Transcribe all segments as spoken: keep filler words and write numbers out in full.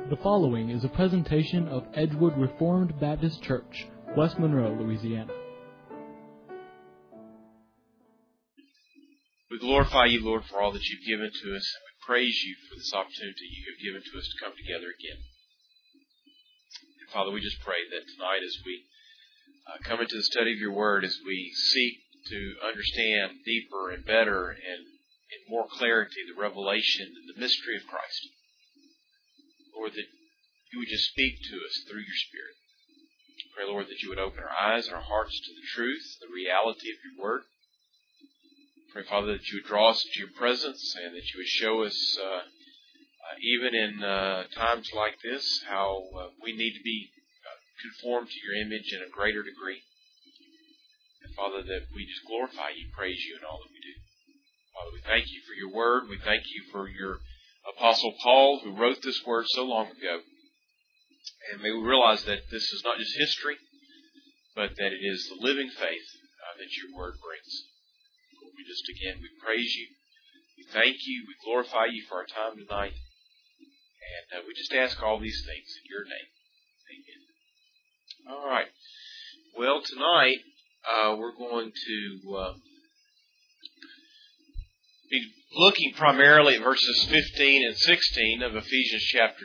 The following is a presentation of Edgewood Reformed Baptist Church, West Monroe, Louisiana. We glorify you, Lord, for all that you've given to us, and we praise you for this opportunity you have given to us to come together again. And Father, we just pray that tonight as we uh, come into the study of your word, as we seek to understand deeper and better and in more clarity the revelation and the mystery of Christ, Lord, that you would just speak to us through your Spirit. Pray, Lord, that you would open our eyes and our hearts to the truth, the reality of your word. Pray, Father, that you would draw us into your presence and that you would show us, uh, uh, even in uh, times like this, how uh, we need to be uh, conformed to your image in a greater degree. And, Father, that we just glorify you, praise you in all that we do. Father, we thank you for your word. We thank you for your Apostle Paul, who wrote this word so long ago. And may we realize that this is not just history, but that it is the living faith uh, that your word brings. Lord, we just, again, we praise you. We thank you. We glorify you for our time tonight. And uh, we just ask all these things in your name. Amen. All right. Well, tonight uh, we're going to Uh, be looking primarily at verses fifteen and sixteen of Ephesians chapter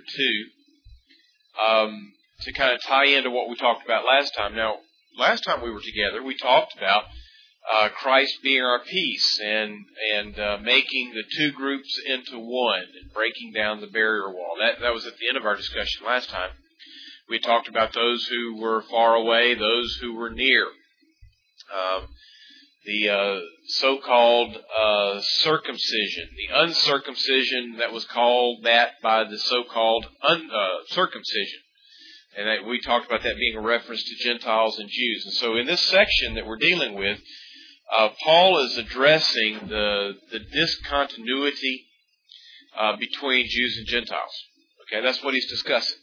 two um, to kind of tie into what we talked about last time. Now, last time we were together, we talked about uh, Christ being our peace and and uh, making the two groups into one and breaking down the barrier wall. That that was at the end of our discussion last time. We talked about those who were far away, those who were near. Um, the uh, so-called uh, circumcision, the uncircumcision that was called that by the so-called un, uh, circumcision. And that we talked about that being a reference to Gentiles and Jews. And so in this section that we're dealing with, uh, Paul is addressing the, the discontinuity uh, between Jews and Gentiles. Okay, that's what he's discussing.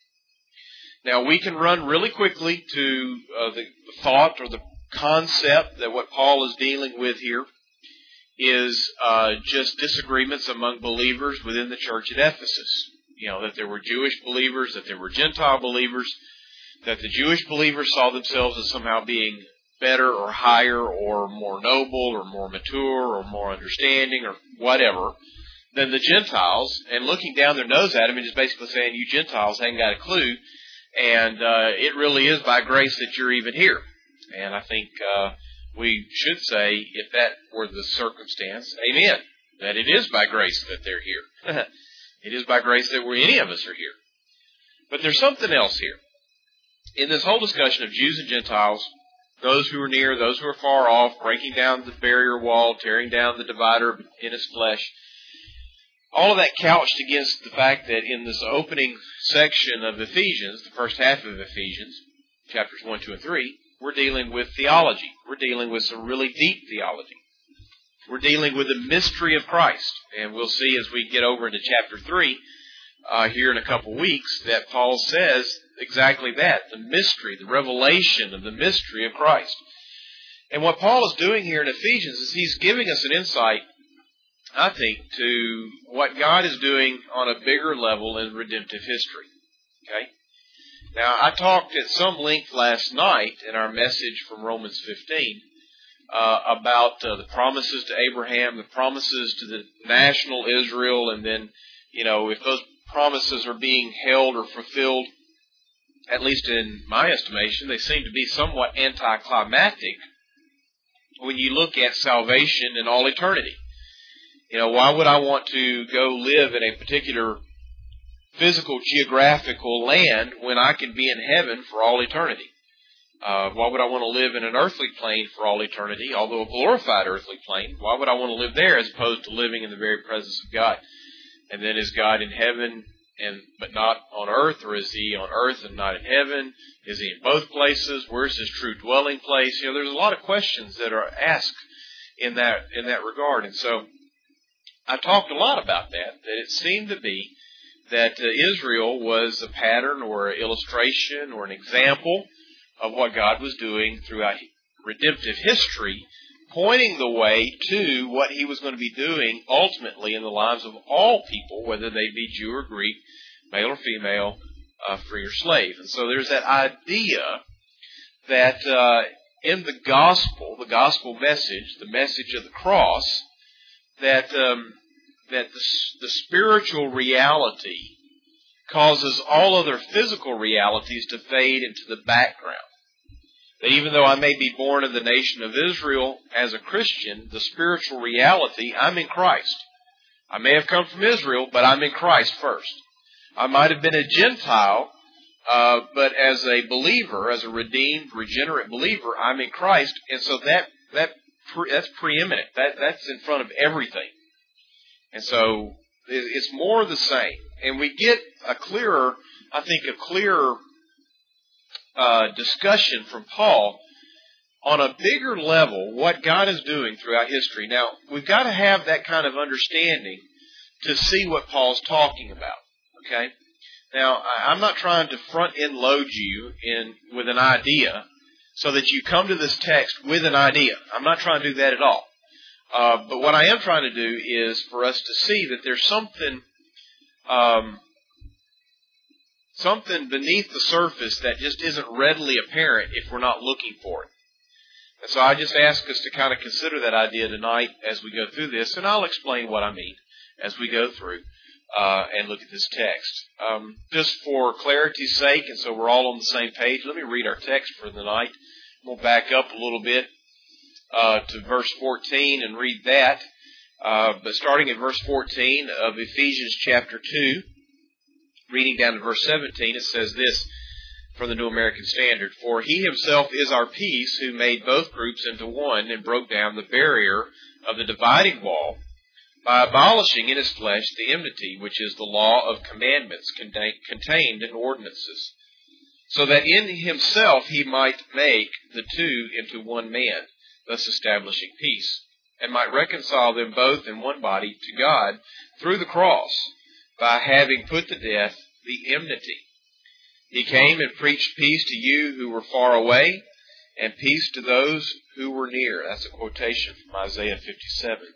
Now we can run really quickly to uh, the, the thought or the concept that what Paul is dealing with here is uh, just disagreements among believers within the church at Ephesus. You know, that there were Jewish believers, that there were Gentile believers, that the Jewish believers saw themselves as somehow being better or higher or more noble or more mature or more understanding or whatever than the Gentiles, and looking down their nose at them and just basically saying, you Gentiles ain't got a clue, and uh, it really is by grace that you're even here. And I think uh, we should say, if that were the circumstance, amen, that it is by grace that they're here. It is by grace that we, any of us are here. But there's something else here. In this whole discussion of Jews and Gentiles, those who are near, those who are far off, breaking down the barrier wall, tearing down the divider in his flesh, all of that couched against the fact that in this opening section of Ephesians, the first half of Ephesians, chapters one, two, and three, we're dealing with theology. We're dealing with some really deep theology. We're dealing with the mystery of Christ. And we'll see as we get over into chapter three, uh, here in a couple weeks, that Paul says exactly that, the mystery, the revelation of the mystery of Christ. And what Paul is doing here in Ephesians is he's giving us an insight, I think, to what God is doing on a bigger level in redemptive history. Okay? Now, I talked at some length last night in our message from Romans fifteen uh, about uh, the promises to Abraham, the promises to the national Israel, and then, you know, if those promises are being held or fulfilled, at least in my estimation, they seem to be somewhat anticlimactic when you look at salvation in all eternity. You know, why would I want to go live in a particular physical, geographical land when I can be in heaven for all eternity? Uh, why would I want to live in an earthly plane for all eternity, although a glorified earthly plane? Why would I want to live there as opposed to living in the very presence of God? And then is God in heaven and but not on earth, or is He on earth and not in heaven? Is He in both places? Where's His true dwelling place? You know, there's a lot of questions that are asked in that in that regard. And so I talked a lot about that, that it seemed to be that uh, Israel was a pattern or an illustration or an example of what God was doing throughout redemptive history, pointing the way to what He was going to be doing ultimately in the lives of all people, whether they be Jew or Greek, male or female, uh, free or slave. And so there's that idea that uh, in the gospel, the gospel message, the message of the cross, that um, that the, the spiritual reality causes all other physical realities to fade into the background. That even though I may be born in the nation of Israel as a Christian, the spiritual reality, I'm in Christ. I may have come from Israel, but I'm in Christ first. I might have been a Gentile, uh, but as a believer, as a redeemed, regenerate believer, I'm in Christ, and so that that that's preeminent. That that's in front of everything, and so it's more the same. And we get a clearer, I think, a clearer uh, discussion from Paul on a bigger level what God is doing throughout history. Now, we've got to have that kind of understanding to see what Paul's talking about. Okay? Now, I'm not trying to front-end load you in with an idea so that you come to this text with an idea. I'm not trying to do that at all. Uh, but what I am trying to do is for us to see that there's something um, something beneath the surface that just isn't readily apparent if we're not looking for it. And so I just ask us to kind of consider that idea tonight as we go through this, and I'll explain what I mean as we go through uh, and look at this text. Um, just for clarity's sake, and so we're all on the same page, let me read our text for the night. We'll back up a little bit uh, to verse fourteen and read that. Uh, but starting at verse fourteen of Ephesians chapter two, reading down to verse seventeen, it says this from the New American Standard: "For he himself is our peace, who made both groups into one and broke down the barrier of the dividing wall by abolishing in his flesh the enmity, which is the law of commandments contained in ordinances, so that in himself he might make the two into one man, thus establishing peace, and might reconcile them both in one body to God through the cross, by having put to death the enmity. He came and preached peace to you who were far away, and peace to those who were near." That's a quotation from Isaiah fifty-seven,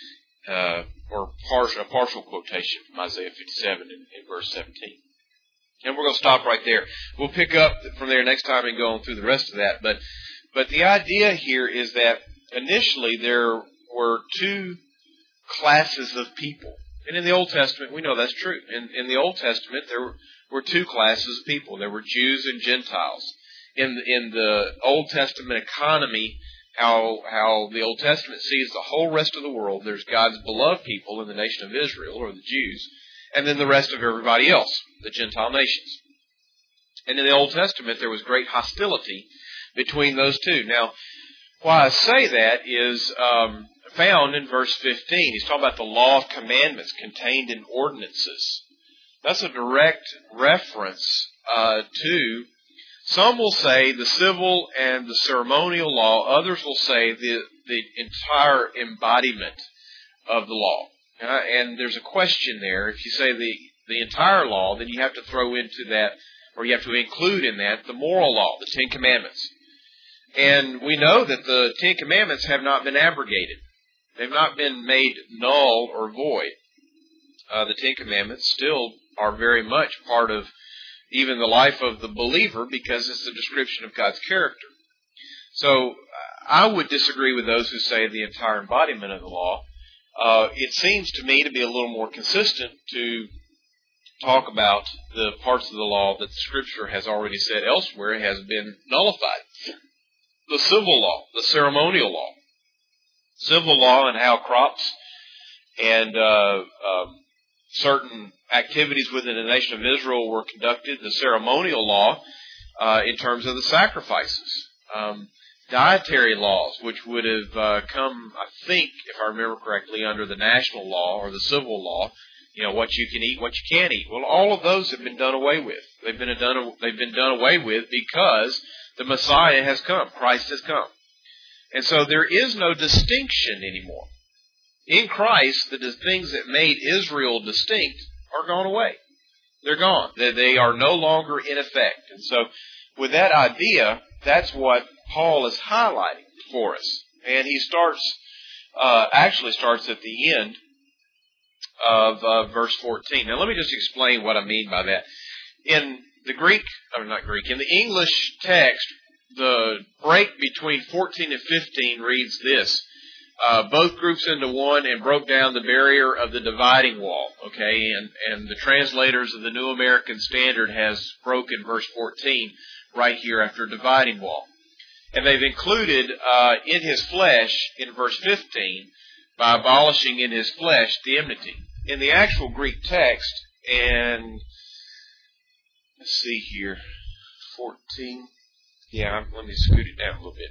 uh, or partial, a partial quotation from Isaiah fifty-seven in, in verse seventeen. And we're going to stop right there. We'll pick up from there next time and go on through the rest of that. But, but the idea here is that initially there were two classes of people. And in the Old Testament, we know that's true. In, in the Old Testament, there were, were two classes of people. There were Jews and Gentiles. In, in the Old Testament economy, how, how the Old Testament sees the whole rest of the world, there's God's beloved people in the nation of Israel, or the Jews, and then the rest of everybody else, the Gentile nations. And in the Old Testament, there was great hostility between those two. Now, why I say that is um, found in verse fifteen. He's talking about the law of commandments contained in ordinances. That's a direct reference uh, to, some will say, the civil and the ceremonial law. Others will say the, the entire embodiment of the law. Uh, and there's a question there. If you say the, the entire law, then you have to throw into that, or you have to include in that, the moral law, the Ten Commandments. And we know that the Ten Commandments have not been abrogated. They've not been made null or void. Uh, the Ten Commandments still are very much part of even the life of the believer, because it's a description of God's character. So I would disagree with those who say the entire embodiment of the law. Uh, it seems to me to be a little more consistent to talk about the parts of the law that the Scripture has already said elsewhere has been nullified. The civil law, the ceremonial law. Civil law and how crops and uh, um, certain activities within the nation of Israel were conducted. The ceremonial law uh, in terms of the sacrifices. Um, dietary laws, which would have uh, come, I think, if I remember correctly, under the national law or the civil law. You know, what you can eat, what you can't eat. Well, all of those have been done away with. They've been done, they've been done away with because the Messiah has come. Christ has come. And so there is no distinction anymore. In Christ, the things that made Israel distinct are gone away. They're gone. They, they are no longer in effect. And so with that idea, that's what Paul is highlighting for us. And he starts, uh, actually starts at the end of uh, verse fourteen. Now let me just explain what I mean by that. In the Greek, or not Greek, in the English text, the break between fourteen and fifteen reads this. Uh, both groups into one and broke down the barrier of the dividing wall. Okay, and, and the translators of the New American Standard has broken verse fourteen right here after dividing wall. And they've included uh, in his flesh in verse fifteen by abolishing in his flesh the enmity. In the actual Greek text, and let's see here, fourteen. Yeah, let me scoot it down a little bit.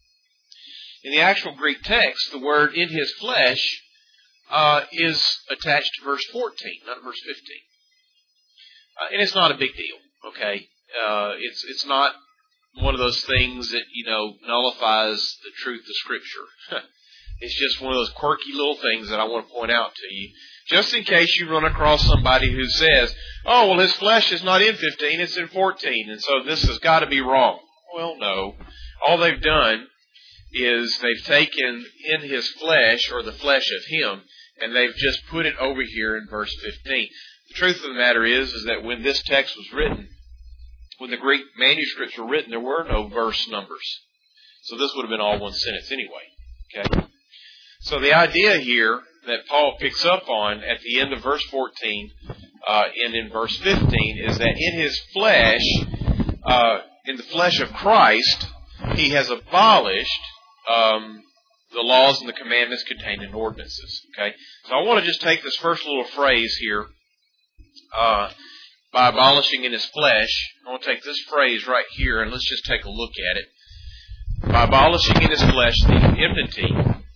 In the actual Greek text, the word in his flesh uh, is attached to verse fourteen, not verse fifteen. Uh, and it's not a big deal, okay? Uh, it's it's not one of those things that, you know, nullifies the truth of Scripture. It's just one of those quirky little things that I want to point out to you. Just in case you run across somebody who says, oh, well, his flesh is not in fifteen, it's in fourteen, and so this has got to be wrong. Well, no. All they've done is they've taken in his flesh, or the flesh of him, and they've just put it over here in verse fifteen. The truth of the matter is, is that when this text was written, when the Greek manuscripts were written, there were no verse numbers. So this would have been all one sentence anyway. Okay? So the idea here that Paul picks up on at the end of verse fourteen uh, and in verse fifteen is that in his flesh, uh, in the flesh of Christ, he has abolished um, the laws and the commandments contained in ordinances. Okay, so I want to just take this first little phrase here, uh, by abolishing in his flesh. I want to take this phrase right here and let's just take a look at it. By abolishing in his flesh the enmity,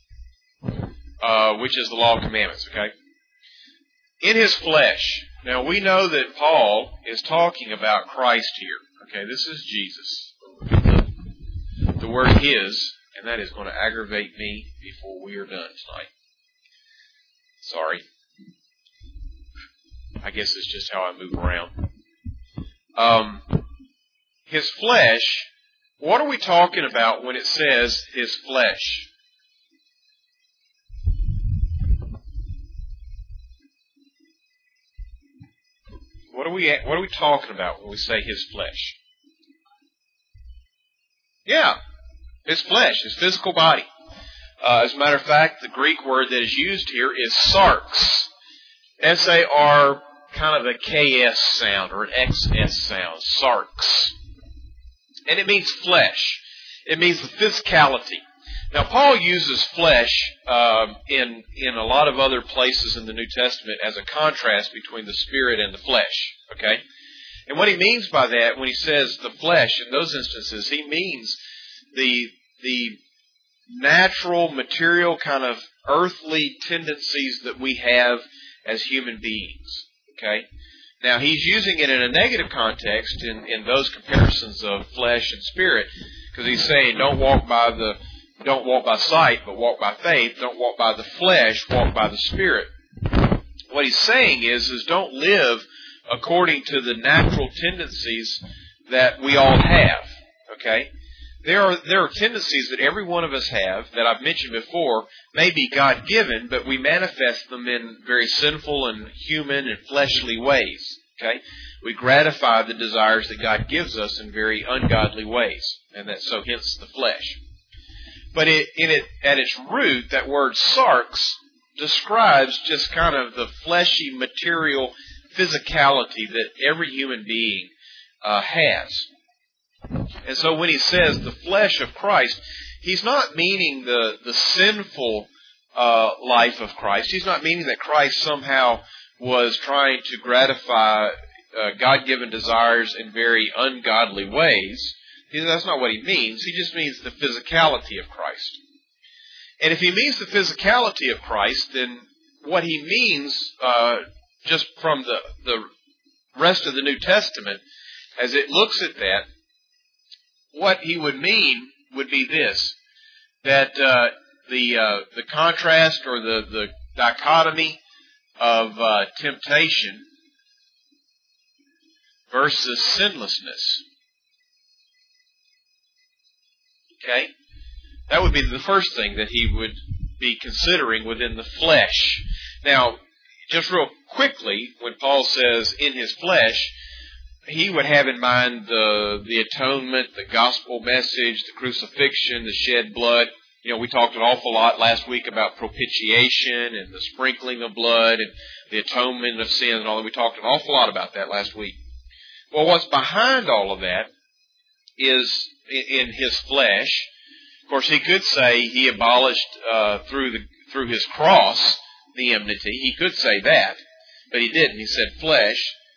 uh, which is the law and commandments. Okay, in his flesh. Now we know that Paul is talking about Christ here. Okay, this is Jesus. The word his, and that is going to aggravate me before we are done tonight. Sorry. I guess it's just how I move around. Um, his flesh, what are we talking about when it says his flesh? What are we what are we talking about when we say his flesh? Yeah, his flesh, his physical body. Uh, as a matter of fact, the Greek word that is used here is sarx. S A R, kind of a K S sound or an X S sound. Sarx. And it means flesh. It means the physicality. Now, Paul uses flesh um, in in a lot of other places in the New Testament as a contrast between the spirit and the flesh. Okay? And what he means by that, when he says the flesh, in those instances, he means the the natural, material, kind of earthly tendencies that we have as human beings. Okay? Now, he's using it in a negative context in, in those comparisons of flesh and spirit, because he's saying, don't walk by the don't walk by sight, but walk by faith. Don't walk by the flesh, walk by the Spirit. What he's saying is, is don't live according to the natural tendencies that we all have. Okay? There are there are tendencies that every one of us have that I've mentioned before, may be God-given, but we manifest them in very sinful and human and fleshly ways. Okay? We gratify the desires that God gives us in very ungodly ways, and that so hence the flesh. But it, in it, at its root, that word sarx describes just kind of the fleshy, material physicality that every human being uh, has. And so when he says the flesh of Christ, he's not meaning the, the sinful uh, life of Christ. He's not meaning that Christ somehow was trying to gratify uh, God-given desires in very ungodly ways. That's not what he means. He just means the physicality of Christ. And if he means the physicality of Christ, then what he means, uh, just from the, the rest of the New Testament, as it looks at that, what he would mean would be this, that uh, the uh, the contrast or the, the dichotomy of uh, temptation versus sinlessness. Okay? That would be the first thing that he would be considering within the flesh. Now, just real quickly, when Paul says in his flesh, he would have in mind the the atonement, the gospel message, the crucifixion, the shed blood. You know, we talked an awful lot last week about propitiation and the sprinkling of blood and the atonement of sin and all that. We talked an awful lot about that last week. Well, what's behind all of that is in his flesh. Of course, he could say he abolished uh, through the through his cross the enmity. He could say that, but he didn't. He said flesh.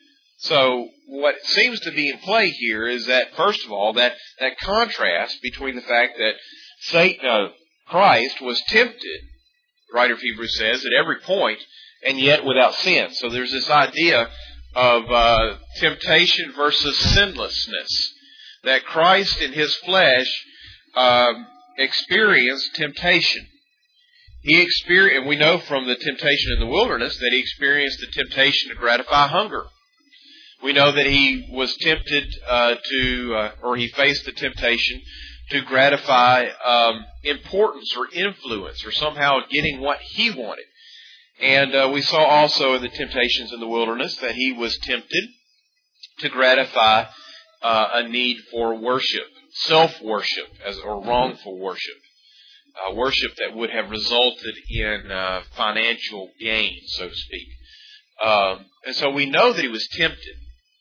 So what seems to be in play here is that, first of all, that, that contrast between the fact that Satan, uh, Christ was tempted, the writer of Hebrews says, at every point, and yet without sin. So there's this idea of uh, temptation versus sinlessness, that Christ in his flesh um, experienced temptation. He experienced, and we know from the temptation in the wilderness that he experienced the temptation to gratify hunger. We know that he was tempted uh, to, uh, or he faced the temptation to gratify um, importance or influence, or somehow getting what he wanted. And uh, we saw also in the temptations in the wilderness that he was tempted to gratify uh, a need for worship, self-worship, as or wrongful worship, uh, worship that would have resulted in uh, financial gain, so to speak. Um, and so we know that he was tempted.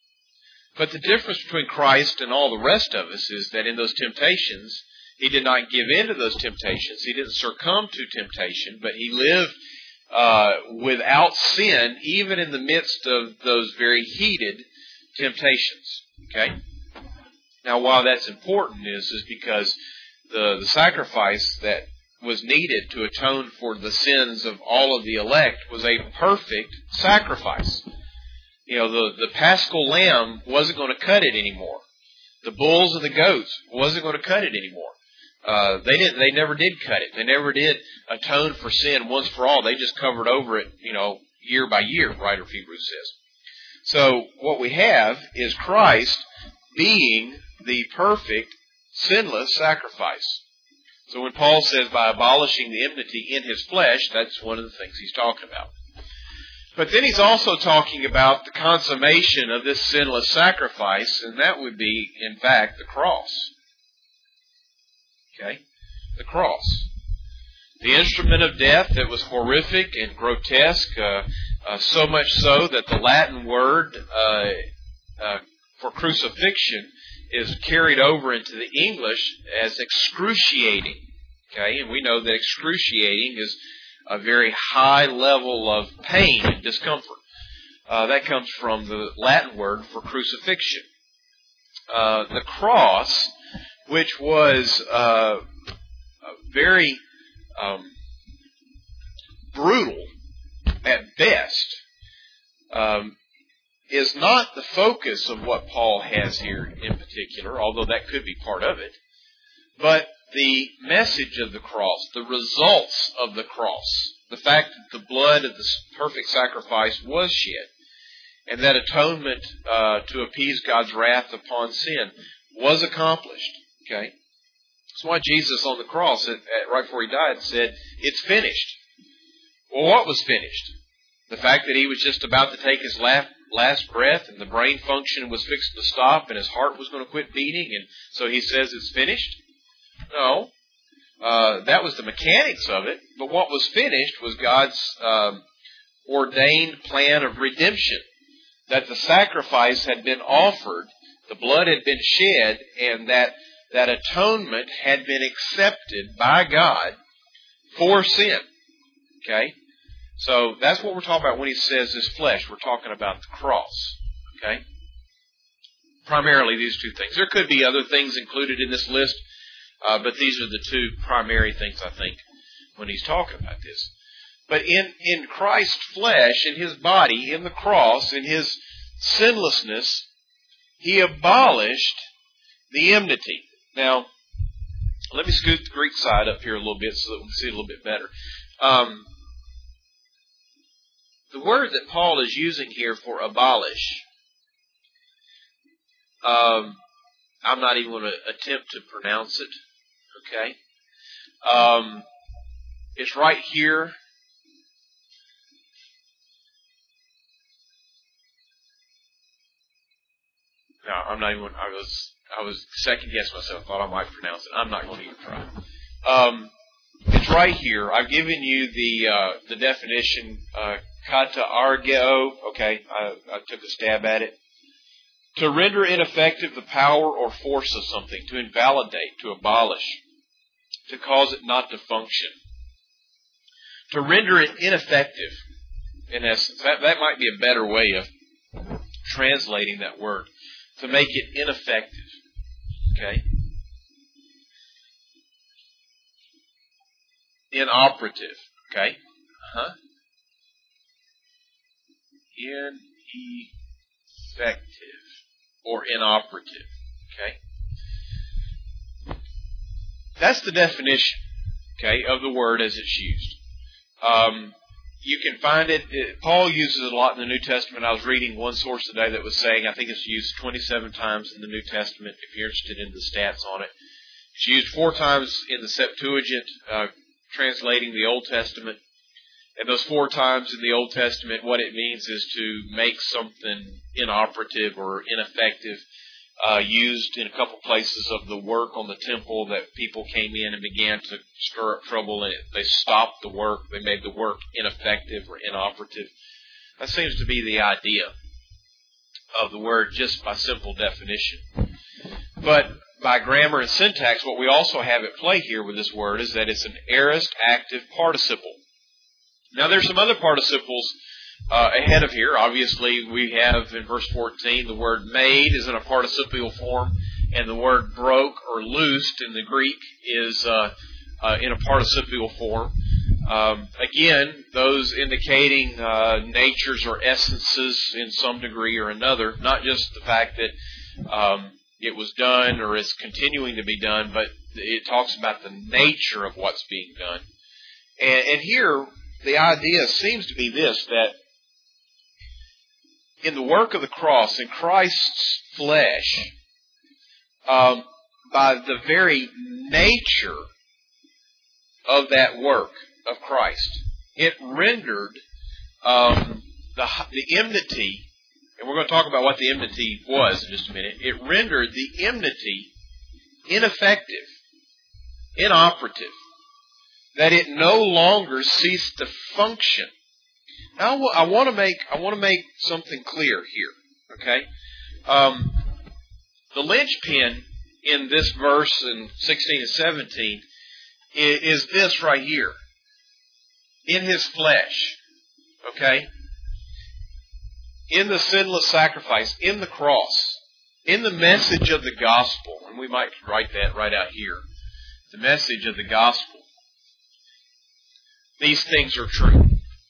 But the difference between Christ and all the rest of us is that in those temptations, he did not give in to those temptations. He didn't succumb to temptation, but he lived uh, without sin, even in the midst of those very heated temptations. Okay? Now, why that's important is, is because the, the sacrifice that was needed to atone for the sins of all of the elect was a perfect sacrifice. You know, the, the Paschal lamb wasn't going to cut it anymore. The bulls and the goats wasn't going to cut it anymore. Uh, they didn't. They never did cut it. They never did atone for sin once for all. They just covered over it, you know, year by year, the writer of Hebrews says. So what we have is Christ being the perfect, sinless sacrifice. So when Paul says by abolishing the enmity in his flesh, that's one of the things he's talking about. But then he's also talking about the consummation of this sinless sacrifice, and that would be, in fact, the cross. Okay? The cross. The instrument of death that was horrific and grotesque, uh, uh, so much so that the Latin word uh, uh, for crucifixion is carried over into the English as excruciating. Okay? And we know that excruciating is a very high level of pain and discomfort. Uh, that comes from the Latin word for crucifixion. Uh, the cross, which was uh, very um, brutal at best, um, is not the focus of what Paul has here in particular, although that could be part of it, but the message of the cross, the results of the cross, the fact that the blood of the perfect sacrifice was shed, and that atonement uh, to appease God's wrath upon sin was accomplished. Okay, that's why Jesus on the cross, at, at, right before he died, said, "It's finished." Well, what was finished? The fact that he was just about to take his last, last breath, and the brain function was fixed to stop, and his heart was going to quit beating, and so he says it's finished? No, uh, that was the mechanics of it. But what was finished was God's um, ordained plan of redemption. That the sacrifice had been offered, the blood had been shed, and that that atonement had been accepted by God for sin. Okay? So that's what we're talking about when he says this flesh. We're talking about the cross. Okay? Primarily these two things. There could be other things included in this list. Uh, but these are the two primary things, I think, when he's talking about this. But in, in Christ's flesh, in his body, in the cross, in his sinlessness, he abolished the enmity. Now, let me scoot the Greek side up here a little bit so that we can see it a little bit better. Um, the word that Paul is using here for abolish, um, I'm not even going to attempt to pronounce it. Okay? Um, it's right here No, I'm not even. I was I was second guessing myself. Thought I might pronounce it. I'm not going to even try. Um, it's right here. I've given you the uh, the definition. Uh, kata argeo. Okay, I, I took a stab at it. To render ineffective the power or force of something, to invalidate, to abolish, to cause it not to function. To render it ineffective, in essence, that, that might be a better way of translating that word. To make it ineffective. Okay? Inoperative. Okay? Uh-huh. Ineffective. Or inoperative. Okay? That's the definition, okay, of the word as it's used. Um, you can find it, it, Paul uses it a lot in the New Testament. I was reading one source today that was saying, I think it's used twenty-seven times in the New Testament, if you're interested in the stats on it. It's used four times in the Septuagint, uh, translating the Old Testament. And those four times in the Old Testament, what it means is to make something inoperative or ineffective. Uh, used in a couple places of the work on the temple that people came in and began to stir up trouble, and they stopped the work. They made the work ineffective or inoperative. That seems to be the idea of the word just by simple definition. But by grammar and syntax, what we also have at play here with this word is that it's an aorist active participle. Now there's some other participles Uh, ahead of here. Obviously, we have in verse fourteen the word made is in a participial form, and the word broke or loosed in the Greek is uh, uh, in a participial form. Um, again, those indicating uh, natures or essences in some degree or another, not just the fact that um, it was done or is continuing to be done, but it talks about the nature of what's being done. And, and here, the idea seems to be this, that in the work of the cross, in Christ's flesh, um, by the very nature of that work of Christ, it rendered um, the, the enmity, and we're going to talk about what the enmity was in just a minute, it rendered the enmity ineffective, inoperative, that it no longer ceased to function. Now, I want to make I want to make something clear here. Okay, um, the linchpin in this verse in sixteen and seventeen is, is this right here. In His flesh, okay, in the sinless sacrifice, in the cross, in the message of the gospel, and we might write that right out here. The message of the gospel. These things are true.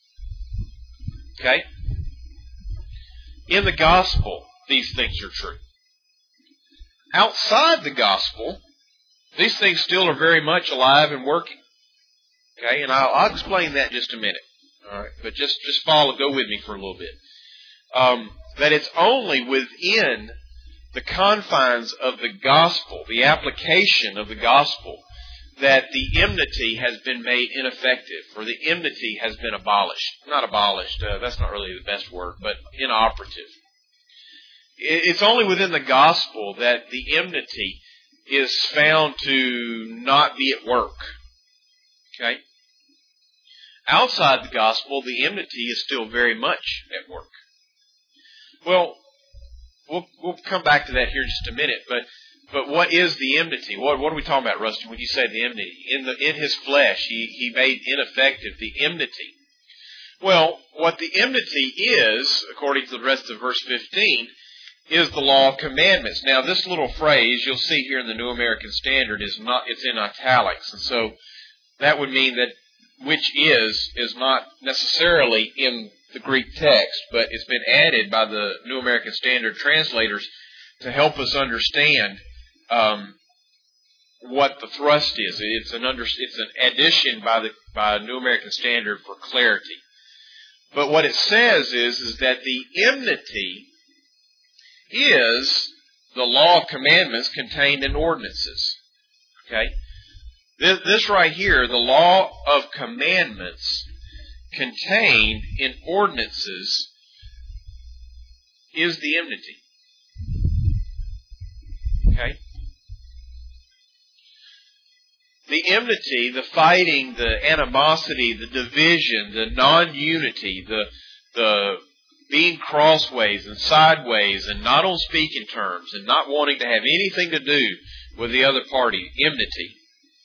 Okay? In the gospel, these things are true. Outside the gospel, these things still are very much alive and working. Okay? And I'll, I'll explain that in just a minute. All right? But just, just follow, go with me for a little bit. Um, that it's only within the confines of the gospel, the application of the gospel, that the enmity has been made ineffective, or the enmity has been abolished. Not abolished, uh, that's not really the best word, but inoperative. It's only within the gospel that the enmity is found to not be at work. Okay? Outside the gospel, the enmity is still very much at work. Well, we'll, we'll come back to that here in just a minute, but But what is the enmity? What, what are we talking about, Rusty, when you say the enmity? In the in His flesh, He, he made ineffective the enmity. Well, what the enmity is, according to the rest of verse fifteen, is the law of commandments. Now, this little phrase, you'll see here in the New American Standard, is not it's in italics. And so that would mean that which is, is not necessarily in the Greek text, but it's been added by the New American Standard translators to help us understand Um, what the thrust is. It's an under, it's an addition by the by New American Standard for clarity. But what it says is is that the enmity is the law of commandments contained in ordinances. Okay, this, this right here, the law of commandments contained in ordinances, is the enmity. Okay? The enmity, the fighting, the animosity, the division, the non-unity, the the being crossways and sideways and not on speaking terms and not wanting to have anything to do with the other party, enmity.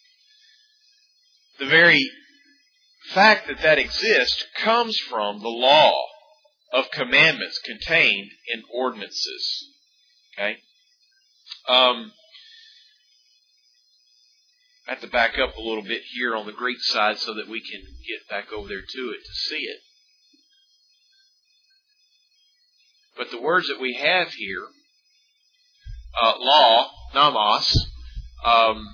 The very fact that that exists comes from the law of commandments contained in ordinances. Okay? Um, I have to back up a little bit here on the Greek side so that we can get back over there to it to see it. But the words that we have here, uh, law, nomos, um,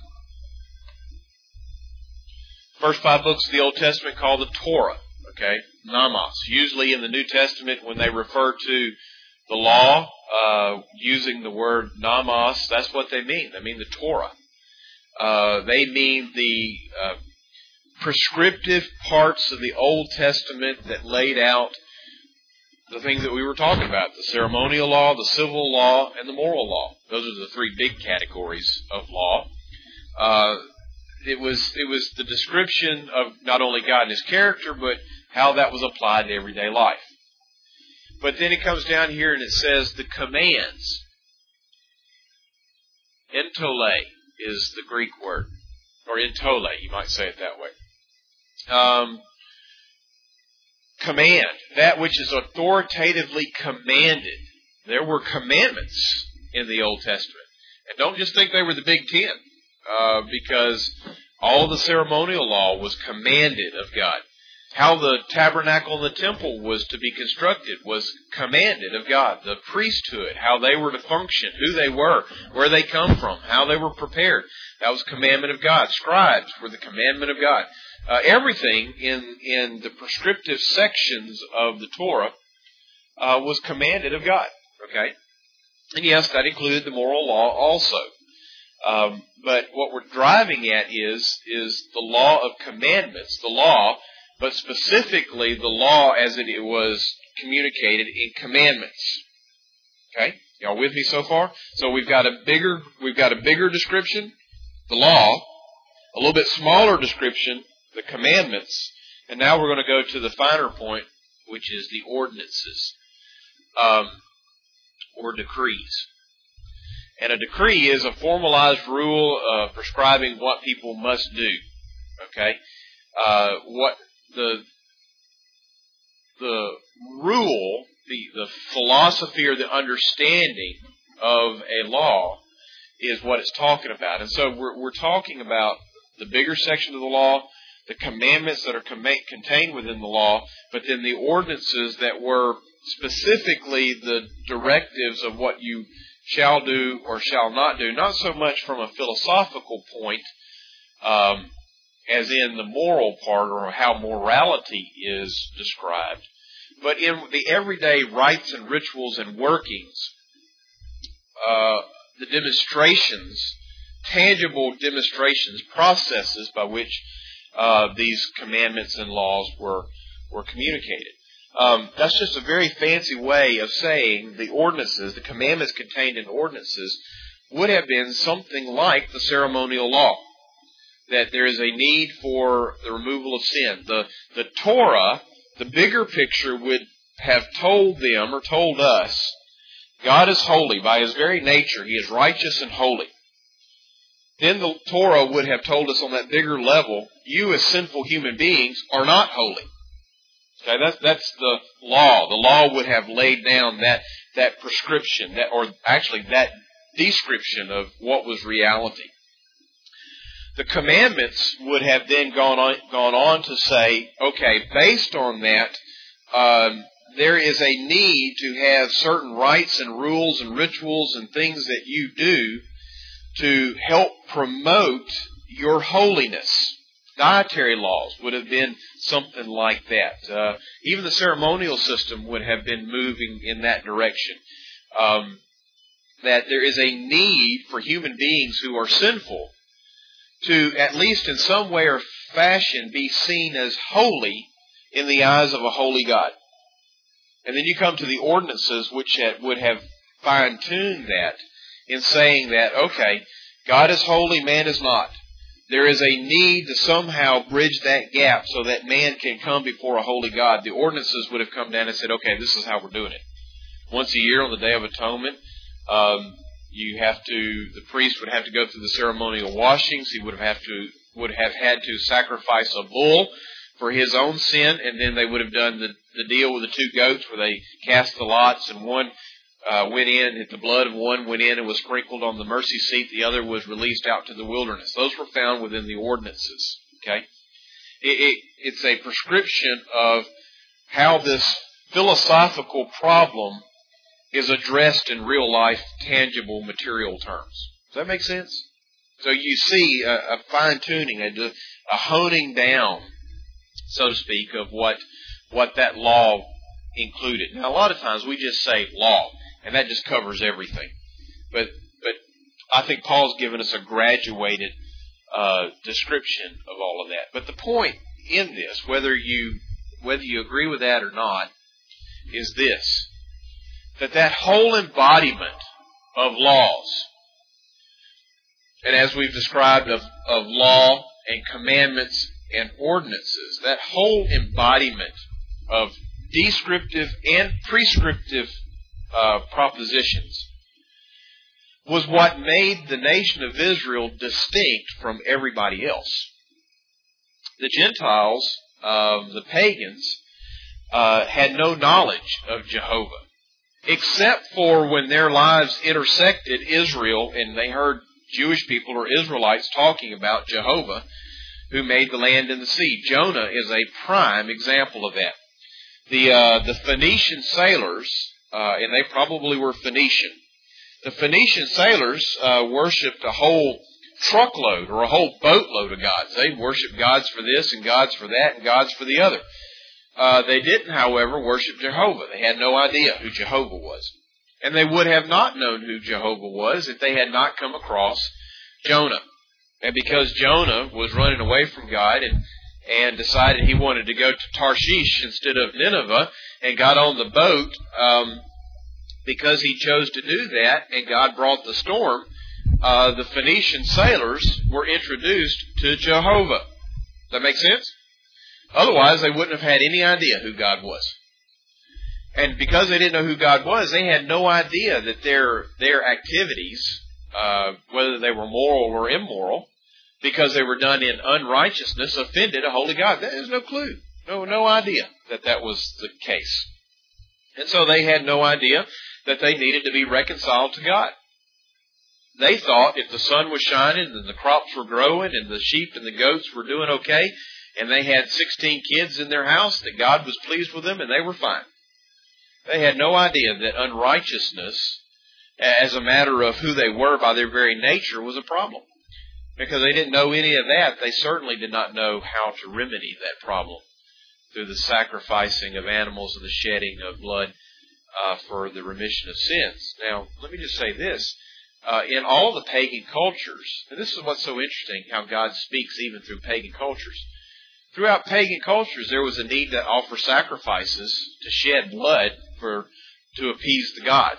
first five books of the Old Testament called the Torah, okay, nomos. Usually in the New Testament when they refer to the law, uh, using the word nomos, that's what they mean. They mean the Torah. Uh, they mean the uh, prescriptive parts of the Old Testament that laid out the things that we were talking about, the ceremonial law, the civil law, and the moral law. Those are the three big categories of law. Uh, it was it was the description of not only God and His character, but how that was applied to everyday life. But then it comes down here and it says the commands. Entole is the Greek word, or entole, you might say it that way. Um, command, that which is authoritatively commanded. There were commandments in the Old Testament. And don't just think they were the Big Ten, uh, because all the ceremonial law was commanded of God. How the tabernacle and the temple was to be constructed was commanded of God. The priesthood, how they were to function, who they were, where they come from, how they were prepared. That was commandment of God. Scribes were the commandment of God. Uh, everything in, in the prescriptive sections of the Torah uh, was commanded of God. Okay? And yes, that included the moral law also. Um, but what we're driving at is, is the law of commandments, the law, but specifically the law as it was communicated in commandments. Okay? Y'all with me so far? So we've got a bigger, we've got a bigger description, the law, a little bit smaller description, the commandments, and now we're going to go to the finer point, which is the ordinances, um, or decrees. And a decree is a formalized rule uh, prescribing what people must do. Okay, uh, what the the rule, the the philosophy or the understanding of a law is what it's talking about. And so we're we're talking about the bigger section of the law, the commandments that are com- contained within the law, but then the ordinances that were specifically the directives of what you shall do or shall not do, not so much from a philosophical point, um, as in the moral part or how morality is described, but in the everyday rites and rituals and workings, uh, the demonstrations, tangible demonstrations, processes by which uh, these commandments and laws were were communicated. Um, that's just a very fancy way of saying the ordinances, the commandments contained in ordinances, would have been something like the ceremonial law. That there is a need for the removal of sin. The, the Torah, the bigger picture, would have told them or told us, God is holy by His very nature. He is righteous and holy. Then the Torah would have told us on that bigger level, you as sinful human beings are not holy. Okay, that's that's the law. The law would have laid down that that prescription, that or actually that description of what was reality. The commandments would have then gone on gone on to say, okay, based on that, um, there is a need to have certain rites and rules and rituals and things that you do to help promote your holiness. Dietary laws would have been something like that. Uh, even the ceremonial system would have been moving in that direction. Um, that there is a need for human beings who are sinful to, at least in some way or fashion, be seen as holy in the eyes of a holy God. And then you come to the ordinances which would have fine-tuned that in saying that, okay, God is holy, man is not. There is a need to somehow bridge that gap so that man can come before a holy God. The ordinances would have come down and said, okay, this is how we're doing it. Once a year on the Day of Atonement, um, you have to, the priest would have to go through the ceremonial washings. He would have to, would have had to sacrifice a bull for his own sin, and then they would have done the, the deal with the two goats where they cast the lots, and one uh, went in, the blood of one went in and was sprinkled on the mercy seat, the other was released out to the wilderness. Those were found within the ordinances. Okay, it, it, it's a prescription of how this philosophical problem is addressed in real life, tangible, material terms. Does that make sense? So you see a, a fine-tuning, a, a honing down, so to speak, of what what that law included. Now, a lot of times we just say law, and that just covers everything. But but I think Paul's given us a graduated uh, description of all of that. But the point in this, whether you whether you agree with that or not, is this: that that whole embodiment of laws, and as we've described of, of law and commandments and ordinances, that whole embodiment of descriptive and prescriptive uh, propositions was what made the nation of Israel distinct from everybody else. The Gentiles, uh, the pagans, uh, had no knowledge of Jehovah, except for when their lives intersected Israel and they heard Jewish people or Israelites talking about Jehovah, who made the land and the sea. Jonah is a prime example of that. The uh, the Phoenician sailors, uh, and they probably were Phoenician, the Phoenician sailors uh, worshipped a whole truckload or a whole boatload of gods. They worshipped gods for this and gods for that and gods for the other. Uh, they didn't, however, worship Jehovah. They had no idea who Jehovah was. And they would have not known who Jehovah was if they had not come across Jonah. And because Jonah was running away from God and, and decided he wanted to go to Tarshish instead of Nineveh and got on the boat, um, because he chose to do that and God brought the storm, uh, the Phoenician sailors were introduced to Jehovah. Does that make sense? Otherwise, they wouldn't have had any idea who God was. And because they didn't know who God was, they had no idea that their their activities, uh, whether they were moral or immoral, because they were done in unrighteousness, offended a holy God. There's no clue, no no idea that that was the case. And so they had no idea that they needed to be reconciled to God. They thought if the sun was shining and the crops were growing and the sheep and the goats were doing okay, and they had sixteen kids in their house, that God was pleased with them and they were fine. They had no idea that unrighteousness, as a matter of who they were by their very nature, was a problem. Because they didn't know any of that, they certainly did not know how to remedy that problem through the sacrificing of animals and the shedding of blood uh, for the remission of sins. Now, let me just say this. Uh, in all the pagan cultures, and this is what's so interesting, how God speaks even through pagan cultures. Throughout pagan cultures, there was a need to offer sacrifices, to shed blood for to appease the gods.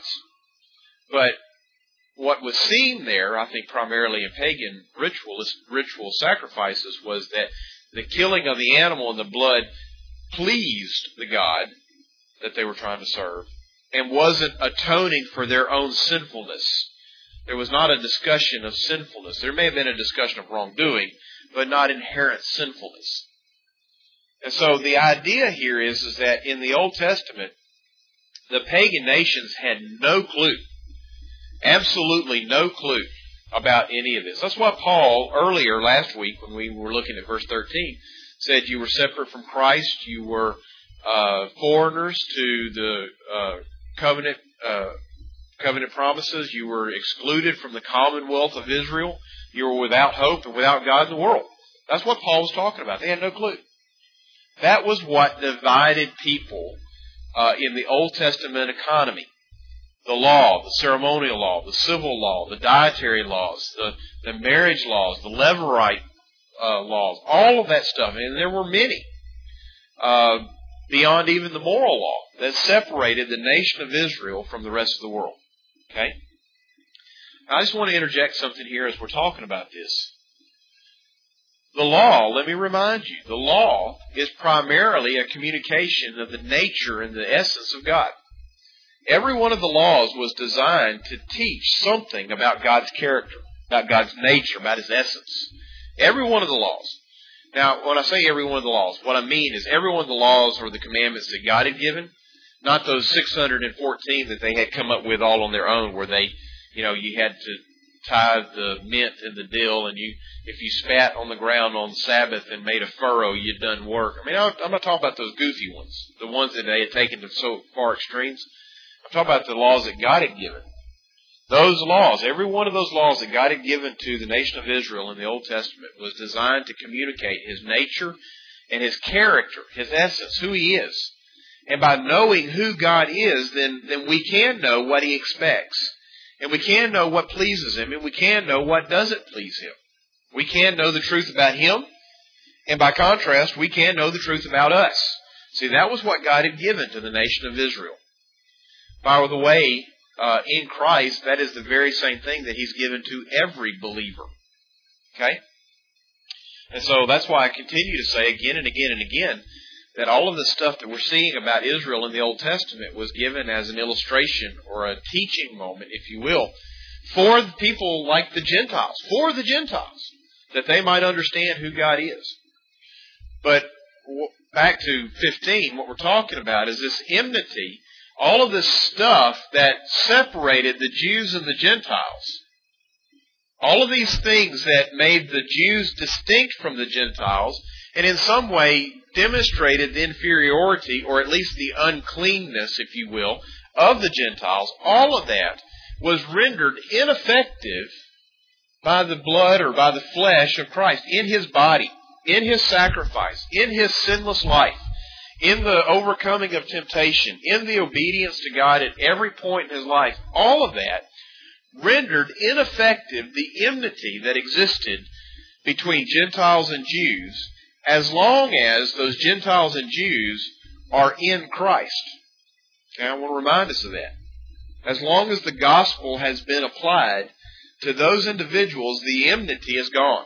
But what was seen there, I think primarily in pagan ritual, ritual sacrifices, was that the killing of the animal and the blood pleased the God that they were trying to serve and wasn't atoning for their own sinfulness. There was not a discussion of sinfulness. There may have been a discussion of wrongdoing, but not inherent sinfulness. And so the idea here is, is that in the Old Testament, the pagan nations had no clue, absolutely no clue about any of this. That's why Paul, earlier last week when we were looking at verse thirteen, said you were separate from Christ, you were uh, foreigners to the uh, covenant uh, covenant promises, you were excluded from the commonwealth of Israel, you were without hope and without God in the world. That's what Paul was talking about. They had no clue. That was what divided people uh, in the Old Testament economy. The law, the ceremonial law, the civil law, the dietary laws, the, the marriage laws, the Levirate uh, laws, all of that stuff. And there were many, uh, beyond even the moral law, that separated the nation of Israel from the rest of the world. Okay? I just want to interject something here as we're talking about this. The law, let me remind you, the law is primarily a communication of the nature and the essence of God. Every one of the laws was designed to teach something about God's character, about God's nature, about His essence. Every one of the laws. Now, when I say every one of the laws, what I mean is every one of the laws or the commandments that God had given, not those six hundred fourteen that they had come up with all on their own, where they, you know, you had to tithe the mint and the dill, and you, if you spat on the ground on Sabbath and made a furrow, you'd done work. I mean, I'm not talking about those goofy ones, the ones that they had taken to so far extremes. I'm talking about the laws that God had given. Those laws, every one of those laws that God had given to the nation of Israel in the Old Testament was designed to communicate His nature and His character, His essence, who He is. And by knowing who God is, then, then we can know what He expects. And we can know what pleases Him, and we can know what doesn't please Him. We can know the truth about Him, and by contrast, we can know the truth about us. See, that was what God had given to the nation of Israel. By the way, uh, in Christ, that is the very same thing that He's given to every believer. Okay? And so that's why I continue to say again and again and again that all of the stuff that we're seeing about Israel in the Old Testament was given as an illustration or a teaching moment, if you will, for the people like the Gentiles, for the Gentiles, that they might understand who God is. But back to fifteen, what we're talking about is this enmity, all of this stuff that separated the Jews and the Gentiles. All of these things that made the Jews distinct from the Gentiles and in some way demonstrated the inferiority or at least the uncleanness, if you will, of the Gentiles, all of that was rendered ineffective by the blood or by the flesh of Christ in His body, in His sacrifice, in His sinless life, in the overcoming of temptation, in the obedience to God at every point in His life. All of that rendered ineffective the enmity that existed between Gentiles and Jews, as long as those Gentiles and Jews are in Christ. Okay, I want to remind us of that. As long as the gospel has been applied to those individuals, the enmity is gone.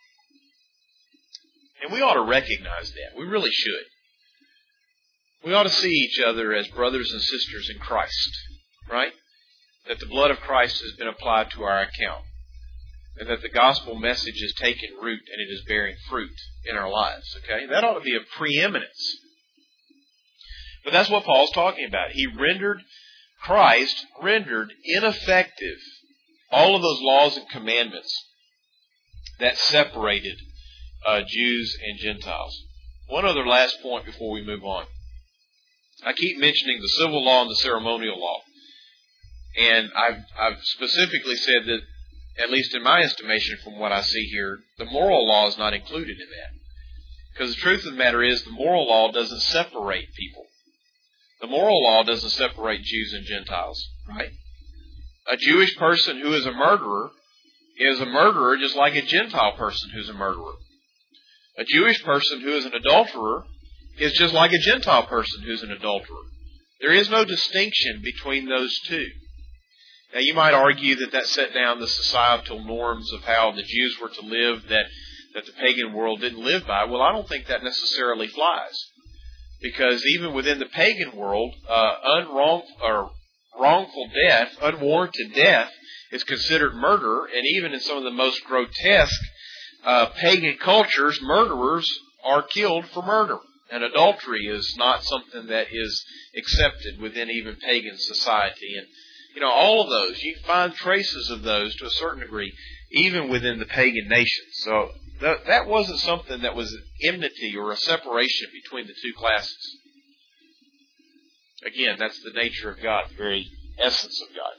And we ought to recognize that. We really should. We ought to see each other as brothers and sisters in Christ, right? That the blood of Christ has been applied to our account, and that the gospel message has taken root and it is bearing fruit in our lives. Okay, that ought to be a preeminence. But that's what Paul's talking about. He rendered, Christ rendered ineffective all of those laws and commandments that separated uh, Jews and Gentiles. One other last point before we move on. I keep mentioning the civil law and the ceremonial law. And I've, I've specifically said that, at least in my estimation from what I see here, the moral law is not included in that. Because the truth of the matter is, the moral law doesn't separate people. The moral law doesn't separate Jews and Gentiles, right? A Jewish person who is a murderer is a murderer just like a Gentile person who's a murderer. A Jewish person who is an adulterer is just like a Gentile person who's an adulterer. There is no distinction between those two. Now, you might argue that that set down the societal norms of how the Jews were to live that, that the pagan world didn't live by. Well, I don't think that necessarily flies. Because even within the pagan world, uh, unwrong, or wrongful death, unwarranted death, is considered murder. And even in some of the most grotesque uh, pagan cultures, murderers are killed for murder. And adultery is not something that is accepted within even pagan society. And you know, all of those, you find traces of those to a certain degree, even within the pagan nations. So th- that wasn't something that was enmity or a separation between the two classes. Again, that's the nature of God, the very essence of God.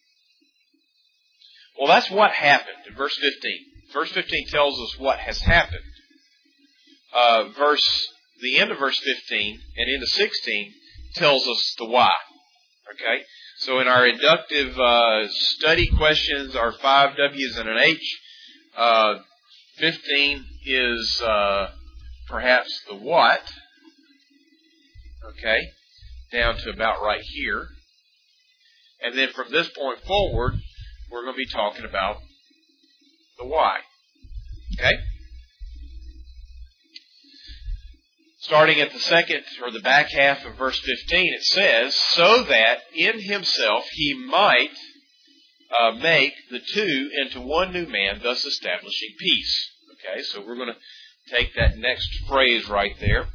Well, that's what happened in verse fifteen. Verse fifteen tells us what has happened. Uh, verse, the end of verse fifteen and into sixteen tells us the why. Okay? So in our inductive uh, study questions, our five W's and an H, uh, fifteen is uh, perhaps the what, okay, down to about right here. And then from this point forward, we're going to be talking about the why. Okay? Starting at the second or the back half of verse fifteen, it says, so that in himself he might uh, make the two into one new man, thus establishing peace. Okay, so we're going to take that next phrase right there.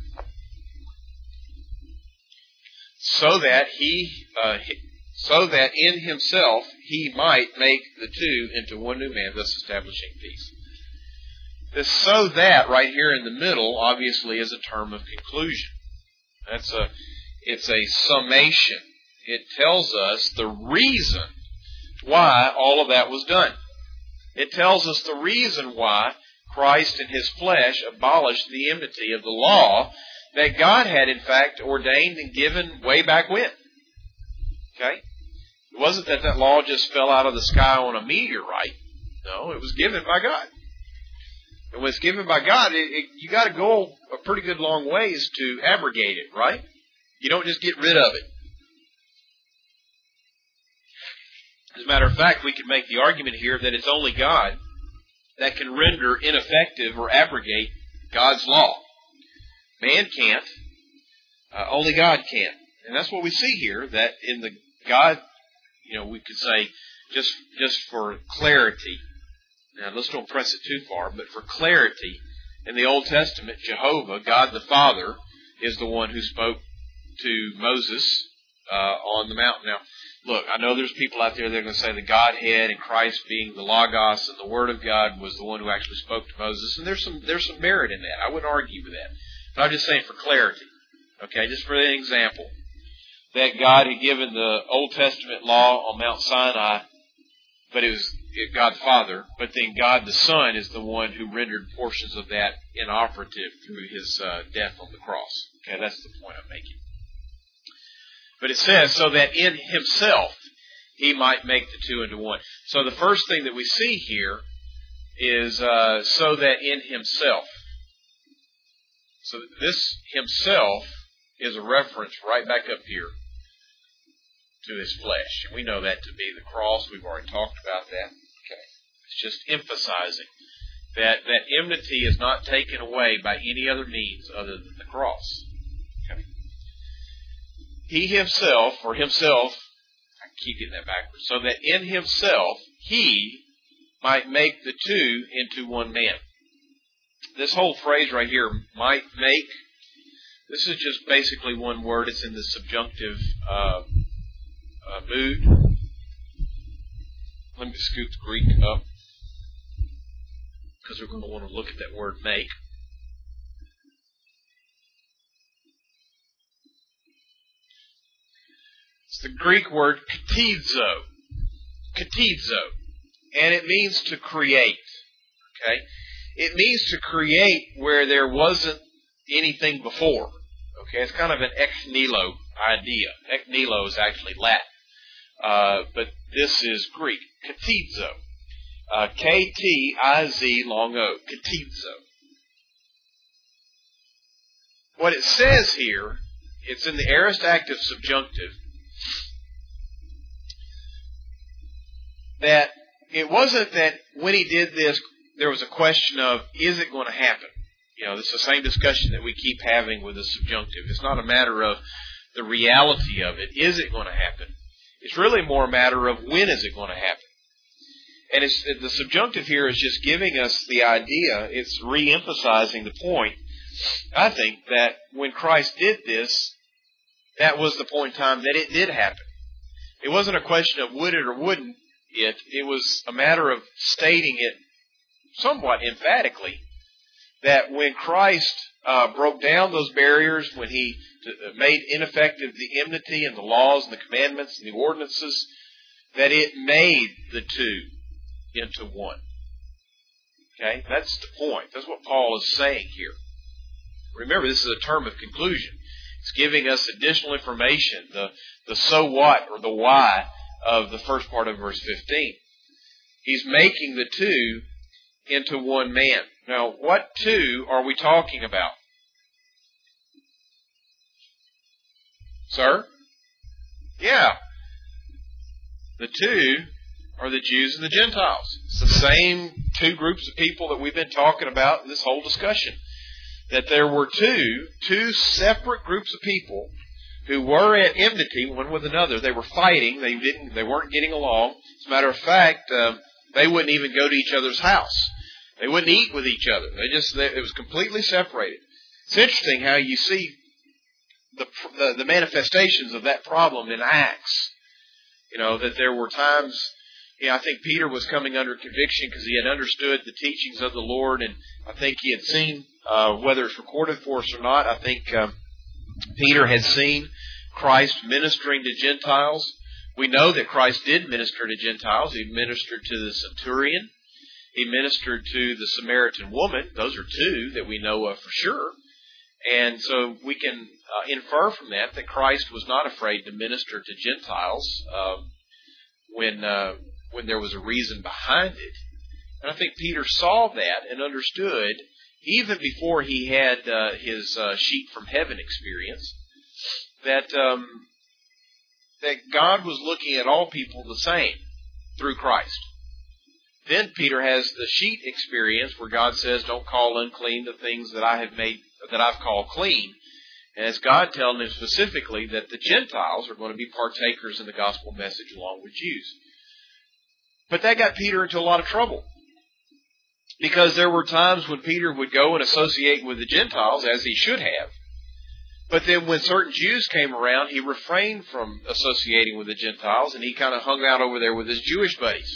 So that he, uh, so that in himself he might make the two into one new man, thus establishing peace. This so that right here in the middle obviously is a term of conclusion. That's a, it's a summation. It tells us the reason why all of that was done. It tells us the reason why Christ in His flesh abolished the enmity of the law that God had in fact ordained and given way back when. Okay? It wasn't that that law just fell out of the sky on a meteorite. No, it was given by God. And when it's given by God, it, it, you got to go a pretty good long ways to abrogate it, right? You don't just get rid of it. As a matter of fact, we can make the argument here that it's only God that can render ineffective or abrogate God's law. Man can't. Uh, only God can. And that's what we see here, that in the God, you know, we could say, just just for clarity, now let's don't press it too far, but for clarity, in the Old Testament, Jehovah, God the Father, is the one who spoke to Moses uh, on the mountain. Now, look, I know there's people out there that are going to say the Godhead and Christ being the Logos and the Word of God was the one who actually spoke to Moses, and there's some there's some merit in that. I wouldn't argue with that. But I'm just saying for clarity, okay, just for an example, that God had given the Old Testament law on Mount Sinai, but it was God the Father, but then God the Son is the one who rendered portions of that inoperative through His uh, death on the cross. Okay, that's the point I'm making. But it says, so that in Himself He might make the two into one. So the first thing that we see here is, uh, so that in Himself. So this Himself is a reference right back up here to His flesh. And we know that to be the cross. We've already talked about that. Okay. It's just emphasizing that that enmity is not taken away by any other means other than the cross. Okay. He Himself, or Himself, I keep getting that backwards, so that in Himself He might make the two into one man. This whole phrase right here, might make, this is just basically one word. It's in the subjunctive uh, uh, mood. Let me scoot the Greek up, because we're going to want to look at that word make. It's the Greek word katizo. Katizo. And it means to create. Okay? It means to create where there wasn't anything before. Okay, it's kind of an ex nihilo idea. Ex nihilo is actually Latin. Uh, but this is Greek. Katizo. Uh, K T I Z long O. Katizo. What it says here, it's in the aorist active subjunctive, that it wasn't that when He did this, there was a question of, is it going to happen? You know, it's the same discussion that we keep having with the subjunctive. It's not a matter of the reality of it. Is it going to happen? It's really more a matter of when is it going to happen? And it's, the subjunctive here is just giving us the idea, it's re-emphasizing the point, I think, that when Christ did this, that was the point in time that it did happen. It wasn't a question of would it or wouldn't it. It was a matter of stating it somewhat emphatically, that when Christ uh, broke down those barriers, when He made ineffective the enmity and the laws and the commandments and the ordinances, that it made the two into one. Okay? That's the point. That's what Paul is saying here. Remember, this is a term of conclusion. It's giving us additional information, the, the so what or the why of the first part of verse fifteen. He's making the two into one man. Now, what two are we talking about? Sir? Yeah. The two are the Jews and the Gentiles. It's the same two groups of people that we've been talking about in this whole discussion. That there were two, two separate groups of people who were at enmity one with another. They were fighting. They didn't. They weren't getting along. As a matter of fact, um, they wouldn't even go to each other's house. They wouldn't eat with each other. They just. They, it was completely separated. It's interesting how you see the, the the manifestations of that problem in Acts. You know that there were times. You know, I think Peter was coming under conviction because he had understood the teachings of the Lord, and I think he had seen, uh, whether it's recorded for us or not, I think um, Peter had seen Christ ministering to Gentiles. We know that Christ did minister to Gentiles. He ministered to the centurion. He ministered to the Samaritan woman. Those are two that we know of for sure. And so we can uh, infer from that that Christ was not afraid to minister to Gentiles um, when... Uh, when there was a reason behind it. And I think Peter saw that and understood, even before he had uh, his uh, sheep from heaven experience, that um, that God was looking at all people the same through Christ. Then Peter has the sheep experience where God says, don't call unclean the things that I have made, that I've called clean. And it's God telling him specifically that the Gentiles are going to be partakers in the gospel message along with Jews. But that got Peter into a lot of trouble. Because there were times when Peter would go and associate with the Gentiles, as he should have. But then when certain Jews came around, he refrained from associating with the Gentiles, and he kind of hung out over there with his Jewish buddies.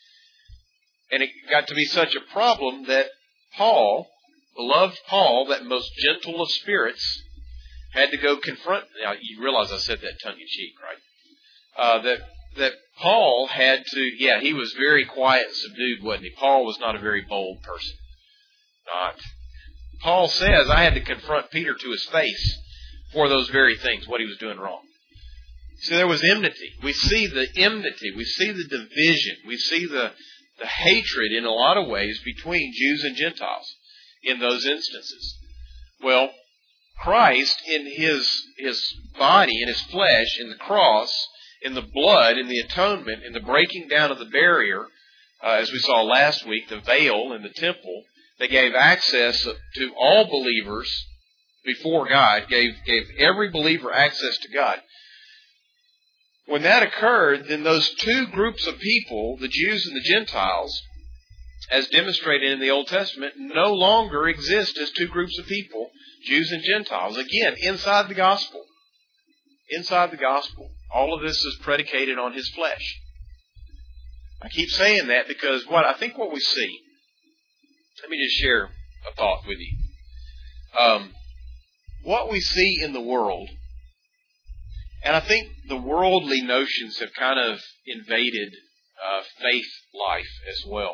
And it got to be such a problem that Paul, beloved Paul, that most gentle of spirits, had to go confront... Now, you realize I said that tongue-in-cheek, right? Uh, that... that Paul had to, yeah, he was very quiet and subdued, wasn't he? Paul was not a very bold person. Not. Paul says, I had to confront Peter to his face for those very things, what he was doing wrong. See, there was enmity. We see the enmity. We see the division. We see the, the hatred in a lot of ways between Jews and Gentiles in those instances. Well, Christ in his, his body, in his flesh, in the cross, in the blood, in the atonement, in the breaking down of the barrier, uh, as we saw last week, the veil in the temple, that gave access to all believers before God, gave, gave every believer access to God. When that occurred, then those two groups of people, the Jews and the Gentiles, as demonstrated in the Old Testament, no longer exist as two groups of people, Jews and Gentiles. Again, inside the gospel. Inside the gospel. All of this is predicated on his flesh. I keep saying that because what I think what we see, let me just share a thought with you. Um, what we see in the world, and I think the worldly notions have kind of invaded uh, faith life as well.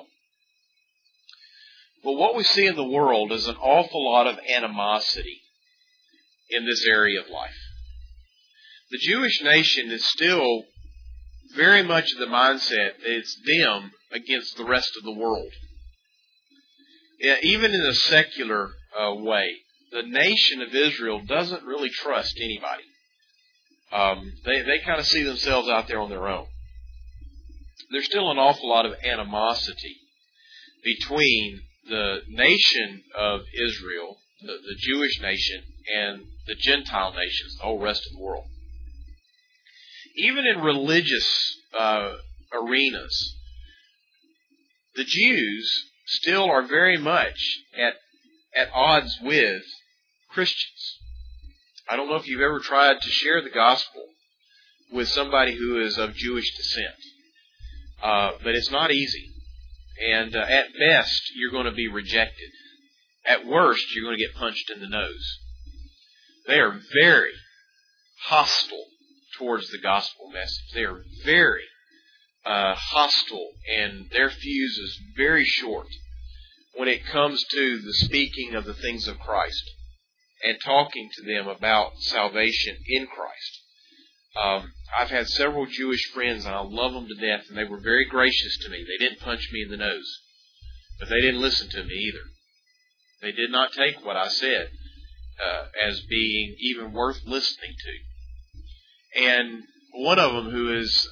But what we see in the world is an awful lot of animosity in this area of life. The Jewish nation is still very much of the mindset that it's them against the rest of the world. Yeah, even in a secular uh, way, the nation of Israel doesn't really trust anybody. Um, they they kind of see themselves out there on their own. There's still an awful lot of animosity between the nation of Israel, the, the Jewish nation, and the Gentile nations, the whole rest of the world. Even in religious uh, arenas, the Jews still are very much at at odds with Christians. I don't know if you've ever tried to share the gospel with somebody who is of Jewish descent, uh, but it's not easy. And uh, at best, you're going to be rejected. At worst, you're going to get punched in the nose. They are very hostile towards the gospel message. They are very uh, hostile, and their fuse is very short when it comes to the speaking of the things of Christ and talking to them about salvation in Christ. Um, I've had several Jewish friends, and I love them to death, and they were very gracious to me. They didn't punch me in the nose, but they didn't listen to me either. They did not take what I said uh, as being even worth listening to. And one of them who is, uh,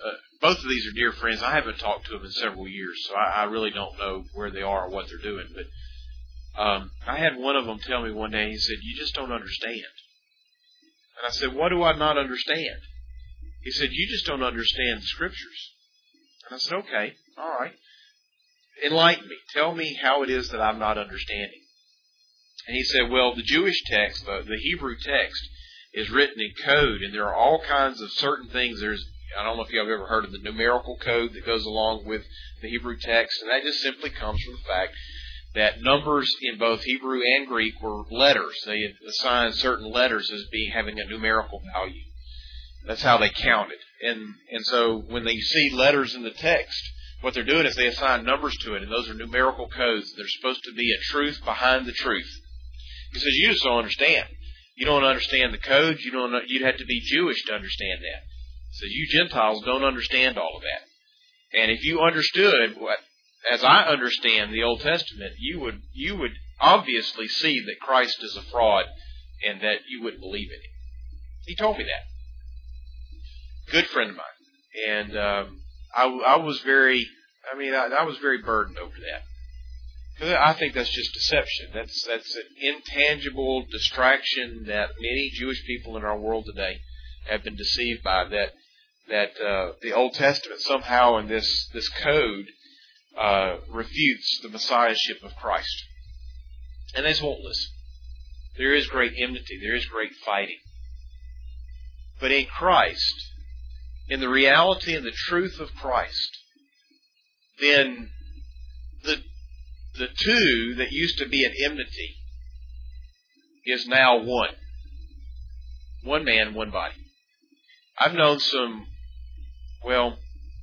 both of these are dear friends. I haven't talked to them in several years, so I, I really don't know where they are or what they're doing. But um, I had one of them tell me one day, he said, "You just don't understand." And I said, "What do I not understand?" He said, "You just don't understand the Scriptures." And I said, "Okay, all right. Enlighten me. Tell me how it is that I'm not understanding." And he said, "Well, the Jewish text, the, the Hebrew text, is written in code, and there are all kinds of certain things. There's, I don't know if you've ever heard of the numerical code that goes along with the Hebrew text, and that just simply comes from the fact that numbers in both Hebrew and Greek were letters. They assigned certain letters as being having a numerical value. That's how they counted. And and so when they see letters in the text, what they're doing is they assign numbers to it, and those are numerical codes. They're supposed to be a truth behind the truth." He says, "You just don't understand. You don't understand the codes. You don't. You'd have to be Jewish to understand that." He says, "You Gentiles don't understand all of that. And if you understood what, as I understand the Old Testament, you would you would obviously see that Christ is a fraud and that you wouldn't believe in Him." He told me that. Good friend of mine, and um, I, I was very, I mean, I, I was very burdened over that. Because I think that's just deception. That's that's an intangible distraction that many Jewish people in our world today have been deceived by. That that uh, the Old Testament somehow in this this code uh, refutes the Messiahship of Christ, and they just won't listen. There is great enmity. There is great fighting. But in Christ, in the reality and the truth of Christ, then the The two that used to be at enmity is now one. One man, one body. I've known some, well,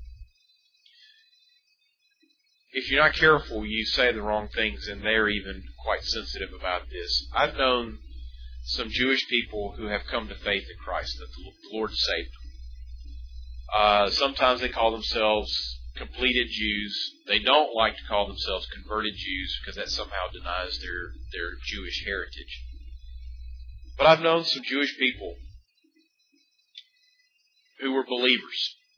if you're not careful, you say the wrong things, and they're even quite sensitive about this. I've known some Jewish people who have come to faith in Christ, that the Lord saved them. Uh, sometimes they call themselves completed Jews. They don't like to call themselves converted Jews because that somehow denies their, their Jewish heritage. But I've known some Jewish people who were believers.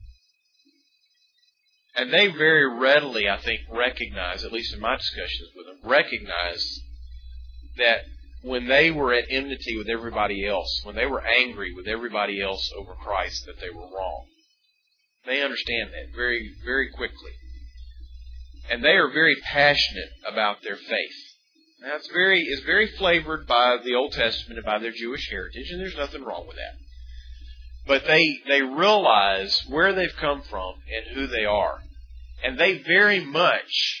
And they very readily, I think, recognize, at least in my discussions with them, recognize that when they were at enmity with everybody else, when they were angry with everybody else over Christ, that they were wrong. They understand that very, very quickly. And they are very passionate about their faith. Now, it's very, it's very flavored by the Old Testament and by their Jewish heritage, and there's nothing wrong with that. But they, they realize where they've come from and who they are. And they very much,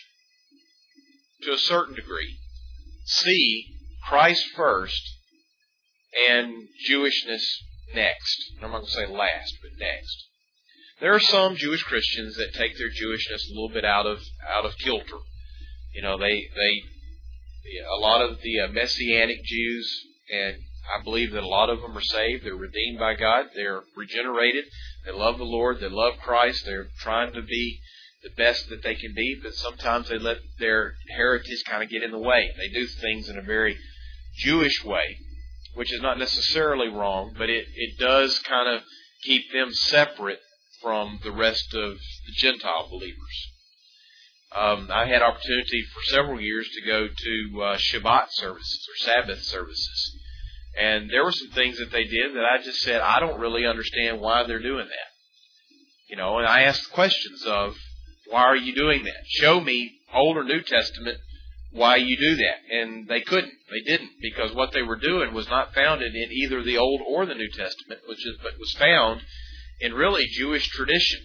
to a certain degree, see Christ first and Jewishness next. I'm not going to say last, but next. There are some Jewish Christians that take their Jewishness a little bit out of out of kilter. You know, they they a lot of the uh, Messianic Jews, and I believe that a lot of them are saved. They're redeemed by God. They're regenerated. They love the Lord. They love Christ. They're trying to be the best that they can be, but sometimes they let their heritage kind of get in the way. They do things in a very Jewish way, which is not necessarily wrong, but it, it does kind of keep them separate from the rest of the Gentile believers. Um, I had opportunity for several years to go to uh, Shabbat services or Sabbath services. And there were some things that they did that I just said, I don't really understand why they're doing that. You know, and I asked questions of, why are you doing that? Show me, Old or New Testament, why you do that. And they couldn't. They didn't. Because what they were doing was not founded in either the Old or the New Testament, which is, but was found in really Jewish tradition.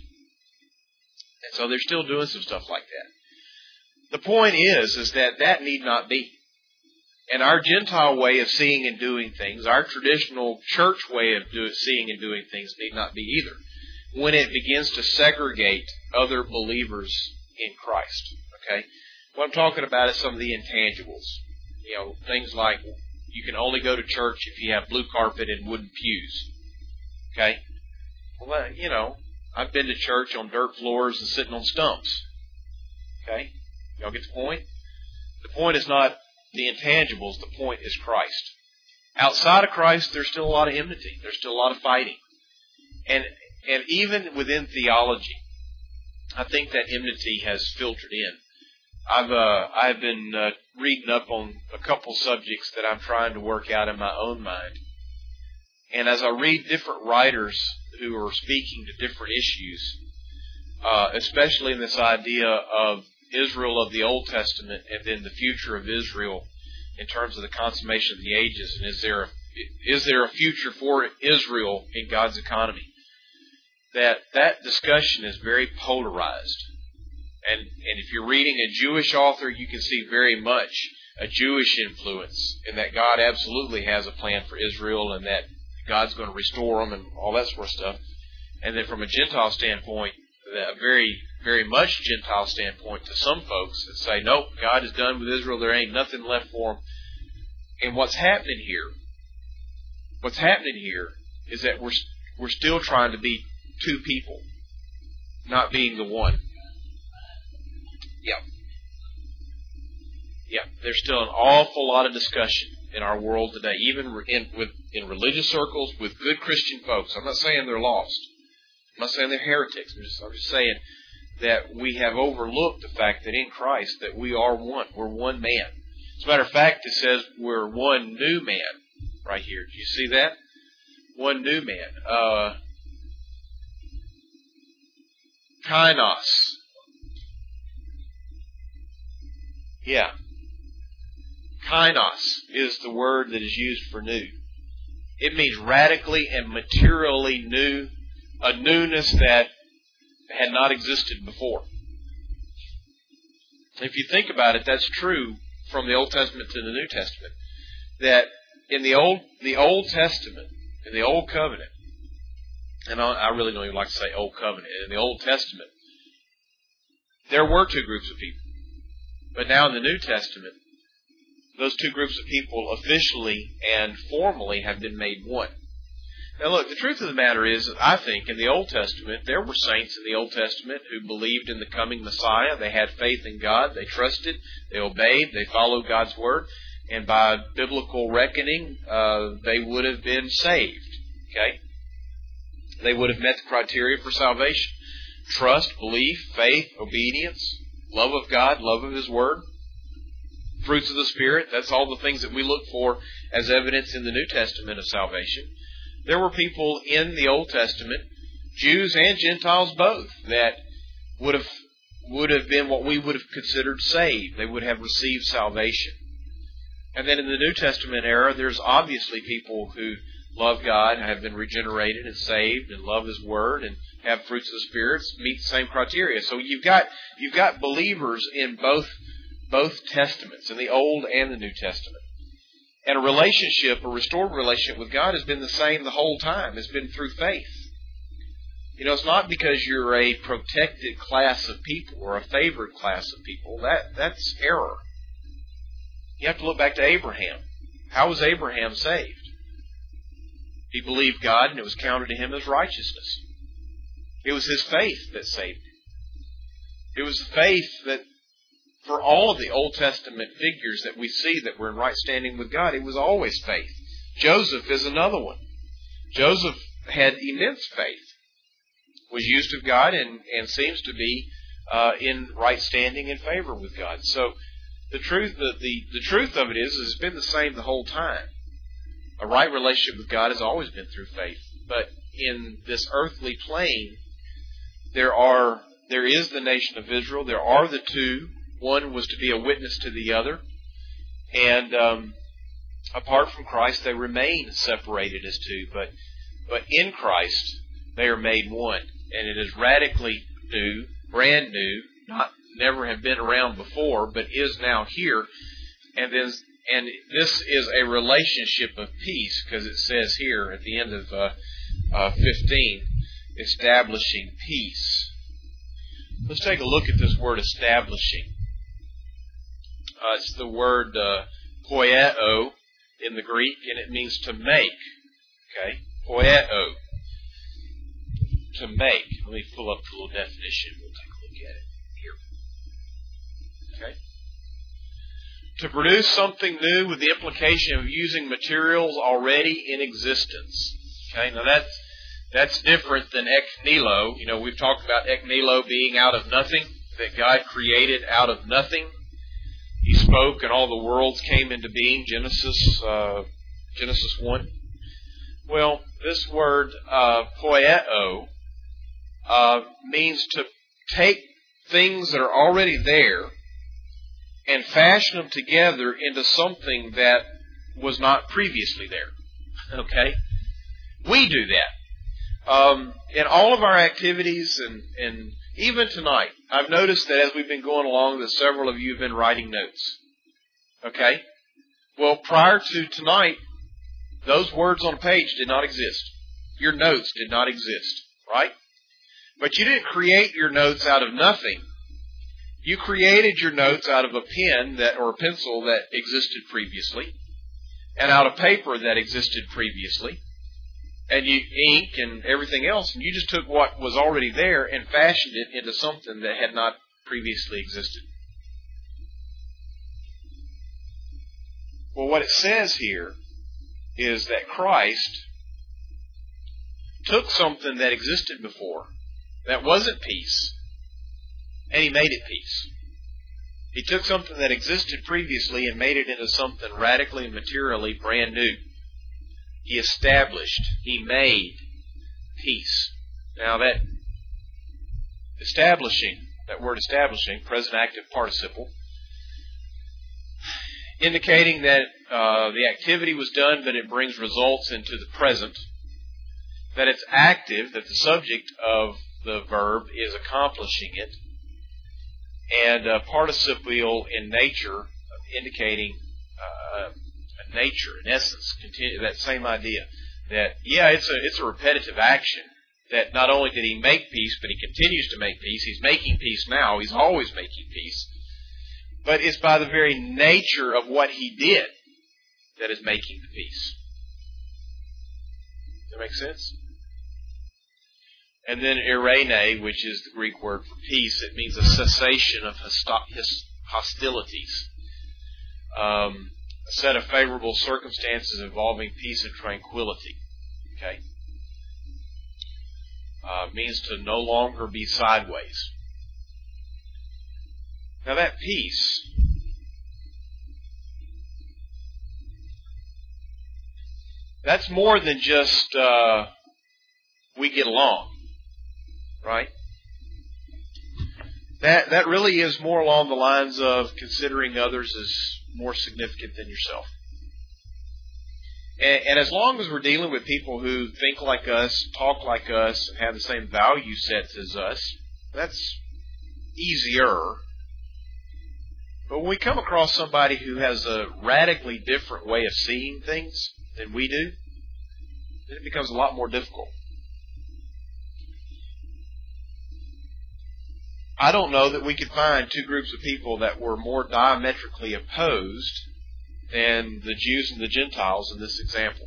And so they're still doing some stuff like that. The point is, is that that need not be. And our Gentile way of seeing and doing things, our traditional church way of do, seeing and doing things need not be either, when it begins to segregate other believers in Christ. Okay? What I'm talking about is some of the intangibles. You know, things like you can only go to church if you have blue carpet and wooden pews. Okay? Well, you know, I've been to church on dirt floors and sitting on stumps. Okay? Y'all get the point? The point is not the intangibles. The point is Christ. Outside of Christ, there's still a lot of enmity. There's still a lot of fighting. And and even within theology, I think that enmity has filtered in. I've uh, I've been uh, reading up on a couple subjects that I'm trying to work out in my own mind. And as I read different writers who are speaking to different issues, uh, especially in this idea of Israel of the Old Testament and then the future of Israel in terms of the consummation of the ages, and is there a, is there a future for Israel in God's economy? That that discussion is very polarized. And and if you're reading a Jewish author, you can see very much a Jewish influence in that God absolutely has a plan for Israel and that God's going to restore them and all that sort of stuff. And then from a Gentile standpoint, a very, very much Gentile standpoint to some folks that say, nope, God is done with Israel. There ain't nothing left for them. And what's happening here, what's happening here is that we're we're still trying to be two people, not being the one. Yeah. Yeah, there's still an awful lot of discussion in our world today, even in with in religious circles with good Christian folks. I'm not saying they're lost. I'm not saying they're heretics. I'm just, I'm just saying that we have overlooked the fact that in Christ that we are one. We're one man. As a matter of fact, it says we're one new man right here. Do you see that? One new man. Uh, kainos. Yeah. Kainos is the word that is used for new. It means radically and materially new, a newness that had not existed before. If you think about it, that's true from the Old Testament to the New Testament. That in the Old the Old Testament, in the Old Covenant, and I really don't even like to say Old Covenant, in the Old Testament, there were two groups of people. But now in the New Testament, those two groups of people officially and formally have been made one. Now look, the truth of the matter is that I think in the Old Testament, there were saints in the Old Testament who believed in the coming Messiah. They had faith in God. They trusted. They obeyed. They followed God's Word. And by biblical reckoning, uh, they would have been saved. Okay? They would have met the criteria for salvation. Trust, belief, faith, obedience, love of God, love of His Word. Fruits of the Spirit, that's all the things that we look for as evidence in the New Testament of salvation. There were people in the Old Testament, Jews and Gentiles both, that would have would have been what we would have considered saved. They would have received salvation. And then in the New Testament era, there's obviously people who love God, have been regenerated and saved, and love His Word, and have fruits of the Spirit, meet the same criteria. So you've got you've got believers in both both Testaments, in the Old and the New Testament. And a relationship, a restored relationship with God has been the same the whole time. It's been through faith. You know, it's not because you're a protected class of people or a favored class of people. That that's error. You have to look back to Abraham. How was Abraham saved? He believed God and it was counted to him as righteousness. It was his faith that saved him. It was the faith that for all of the Old Testament figures that we see that were in right standing with God, it was always faith. Joseph is another one. Joseph had immense faith, was used of God, and, and seems to be uh, in right standing and favor with God. So the truth, the, the, the truth of it is, is, it's been the same the whole time. A right relationship with God has always been through faith. But in this earthly plane, there are there is the nation of Israel. There are the two. One was to be a witness to the other. And um, apart from Christ, they remain separated as two. But but in Christ, they are made one. And it is radically new, brand new, not never have been around before, but is now here. And then, and this is a relationship of peace, because it says here at the end of uh, uh, fifteen, establishing peace. Let's take a look at this word establishing. Uh, it's the word uh, poieo in the Greek, and it means to make. Okay, poieo, to make. Let me pull up the little definition. We'll take a look at it here. Okay, to produce something new with the implication of using materials already in existence. Okay, now that's That's different than ek nilo. You know, we've talked about ek nilo being out of nothing, that God created out of nothing. He spoke and all the worlds came into being, Genesis uh, Genesis one. Well, this word uh, poieo uh, means to take things that are already there and fashion them together into something that was not previously there. Okay? We do that. Um, in all of our activities, and, and even tonight, I've noticed that as we've been going along that several of you have been writing notes. Okay? Well, prior to tonight, those words on a page did not exist. Your notes did not exist, right? But you didn't create your notes out of nothing. You created your notes out of a pen that or a pencil that existed previously, and out of paper that existed previously, and you ink and everything else, and you just took what was already there and fashioned it into something that had not previously existed. Well, what it says here is that Christ took something that existed before, that wasn't peace, and He made it peace. He took something that existed previously and made it into something radically and materially brand new. He established, He made peace. Now that establishing, that word establishing, present active participle, indicating that uh, the activity was done, but it brings results into the present, that it's active, that the subject of the verb is accomplishing it, and uh, participial in nature, indicating uh, a nature, in essence, continue, that same idea, that, yeah, it's a, it's a repetitive action, that not only did He make peace, but He continues to make peace. He's making peace now. He's always making peace. But it's by the very nature of what He did that is making the peace. Does that make sense? And then eirene, which is the Greek word for peace, it means a cessation of hostilities. Um, a set of favorable circumstances involving peace and tranquility. Okay? Uh, means to no longer be sideways. Now that peace, that's more than just uh, we get along, right? That that really is more along the lines of considering others as more significant than yourself. And, and as long as we're dealing with people who think like us, talk like us, and have the same value sets as us, that's easier. But when we come across somebody who has a radically different way of seeing things than we do, then it becomes a lot more difficult. I don't know that we could find two groups of people that were more diametrically opposed than the Jews and the Gentiles in this example.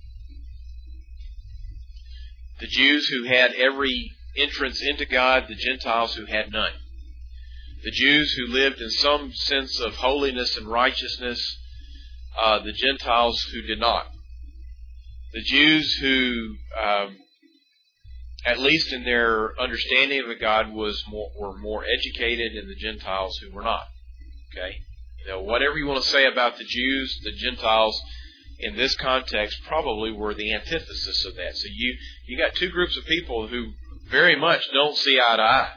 The Jews who had every entrance into God, the Gentiles who had none. The Jews who lived in some sense of holiness and righteousness, uh, the Gentiles who did not. The Jews who, um, at least in their understanding of God, was more, were more educated, and the Gentiles who were not. Okay, you know, whatever you want to say about the Jews, the Gentiles in this context probably were the antithesis of that. So you you got two groups of people who very much don't see eye to eye.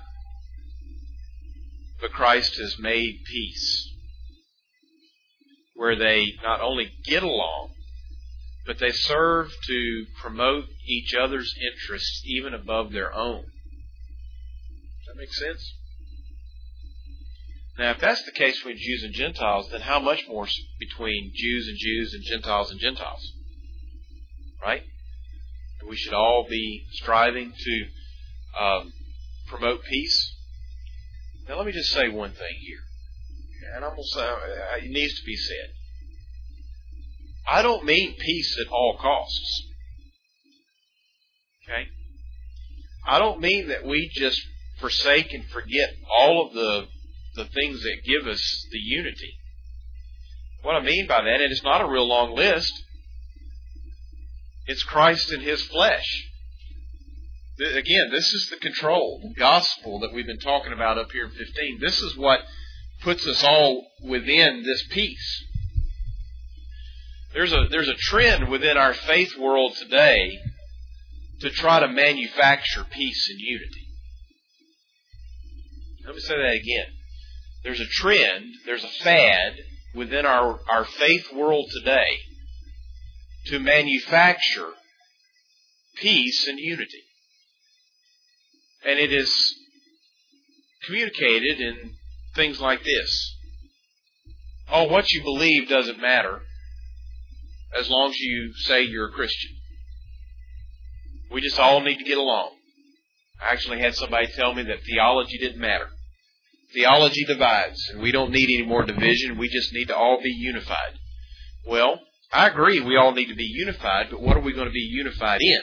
But Christ has made peace, where they not only get along, but they serve to promote each other's interests even above their own. Does that make sense? Now, if that's the case between Jews and Gentiles, then how much more between Jews and Jews and Gentiles and Gentiles? Right? We should all be striving to um, promote peace. Now, let me just say one thing here, and I'm going to say it needs to be said. I don't mean peace at all costs. Okay? I don't mean that we just forsake and forget all of the the things that give us the unity. What I mean by that, and it's not a real long list, it's Christ and His flesh. Again, this is the control, the gospel that we've been talking about up here in fifteen. This is what puts us all within this peace. There's a there's a trend within our faith world today to try to manufacture peace and unity. Let me say that again. There's a trend, there's a fad within our, our faith world today to manufacture peace and unity. And it is communicated in things like this. Oh, what you believe doesn't matter as long as you say you're a Christian. We just all need to get along. I actually had somebody tell me that theology didn't matter. Theology divides, and we don't need any more division. We just need to all be unified. Well, I agree we all need to be unified, but what are we going to be unified in?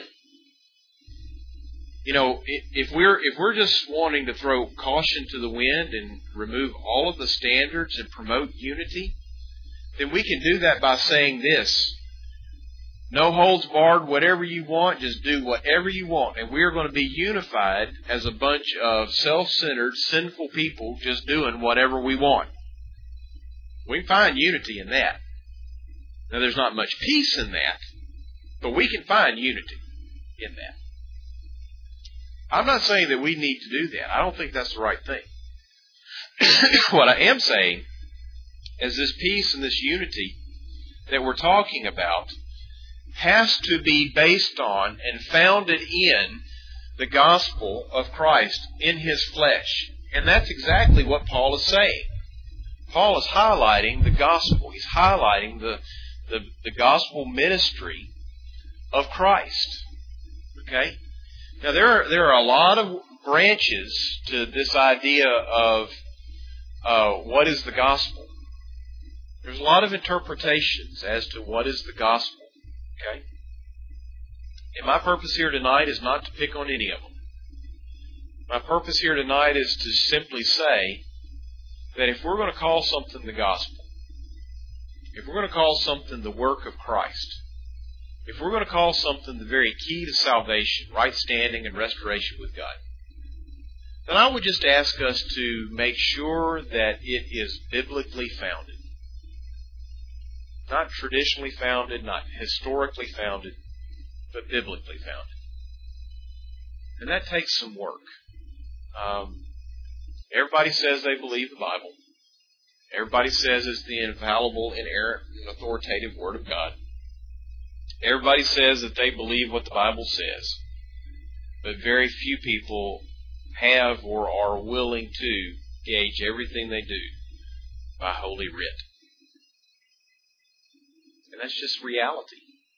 You know, if we're if we're just wanting to throw caution to the wind and remove all of the standards and promote unity, then we can do that by saying this: no holds barred, whatever you want, just do whatever you want. And we are going to be unified as a bunch of self-centered, sinful people just doing whatever we want. We can find unity in that. Now, there's not much peace in that, but we can find unity in that. I'm not saying that we need to do that. I don't think that's the right thing. What I am saying is this peace and this unity that we're talking about has to be based on and founded in the gospel of Christ in His flesh. And that's exactly what Paul is saying. Paul is highlighting the gospel. He's highlighting the, the, the gospel ministry of Christ. Okay? Now, there are, there are a lot of branches to this idea of uh, what is the gospel. There's a lot of interpretations as to what is the gospel. Okay? And my purpose here tonight is not to pick on any of them. My purpose here tonight is to simply say that if we're going to call something the gospel, if we're going to call something the work of Christ, if we're going to call something the very key to salvation, right standing and restoration with God, then I would just ask us to make sure that it is biblically founded. Not traditionally founded, not historically founded, but biblically founded. And that takes some work. Um, everybody says they believe the Bible. Everybody says it's the infallible, inerrant, and authoritative Word of God. Everybody says that they believe what the Bible says. But very few people have or are willing to gauge everything they do by Holy Writ. And that's just reality.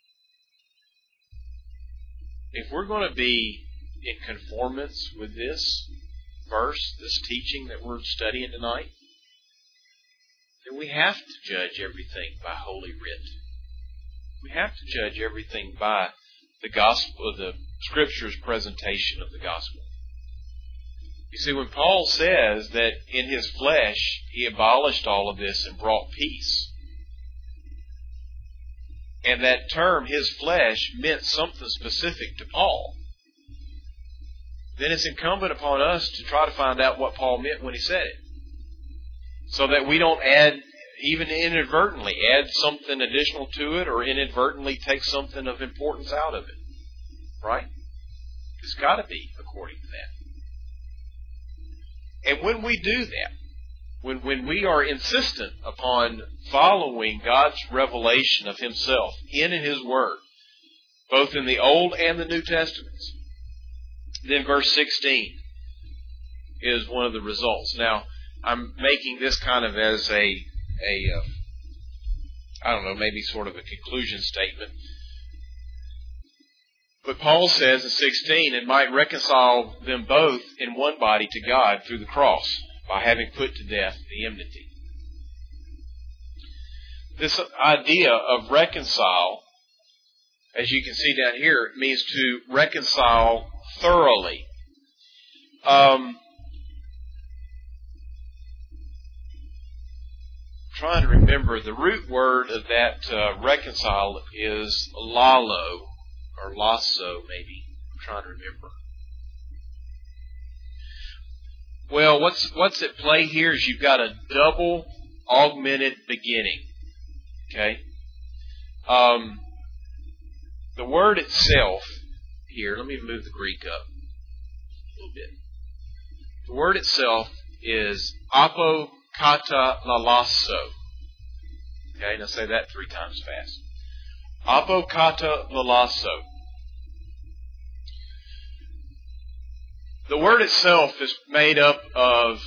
If we're going to be in conformance with this verse, this teaching that we're studying tonight, then we have to judge everything by Holy Writ. We have to judge everything by the gospel, the Scripture's presentation of the gospel. You see, when Paul says that in his flesh he abolished all of this and brought peace, and that term, his flesh, meant something specific to Paul, then it's incumbent upon us to try to find out what Paul meant when he said it, so that we don't add, even inadvertently, add something additional to it or inadvertently take something of importance out of it. Right? It's got to be according to that. And when we do that, when, when we are insistent upon following God's revelation of Himself in His Word, both in the Old and the New Testaments, then verse sixteen is one of the results. Now, I'm making this kind of as a, a uh, I don't know, maybe sort of a conclusion statement. But Paul says in sixteen, it might reconcile them both in one body to God through the cross, by having put to death the enmity. This idea of reconcile, as you can see down here, means to reconcile thoroughly. Um, trying to remember, the root word of that uh, reconcile is lalo, or lasso maybe. I'm trying to remember. Well, what's what's at play here is you've got a double augmented beginning. Okay? Um, the word itself here, let me move the Greek up a little bit. The word itself is apokata-lalasso. Okay, now say that three times fast. Apokata-lalasso. The word itself is made up of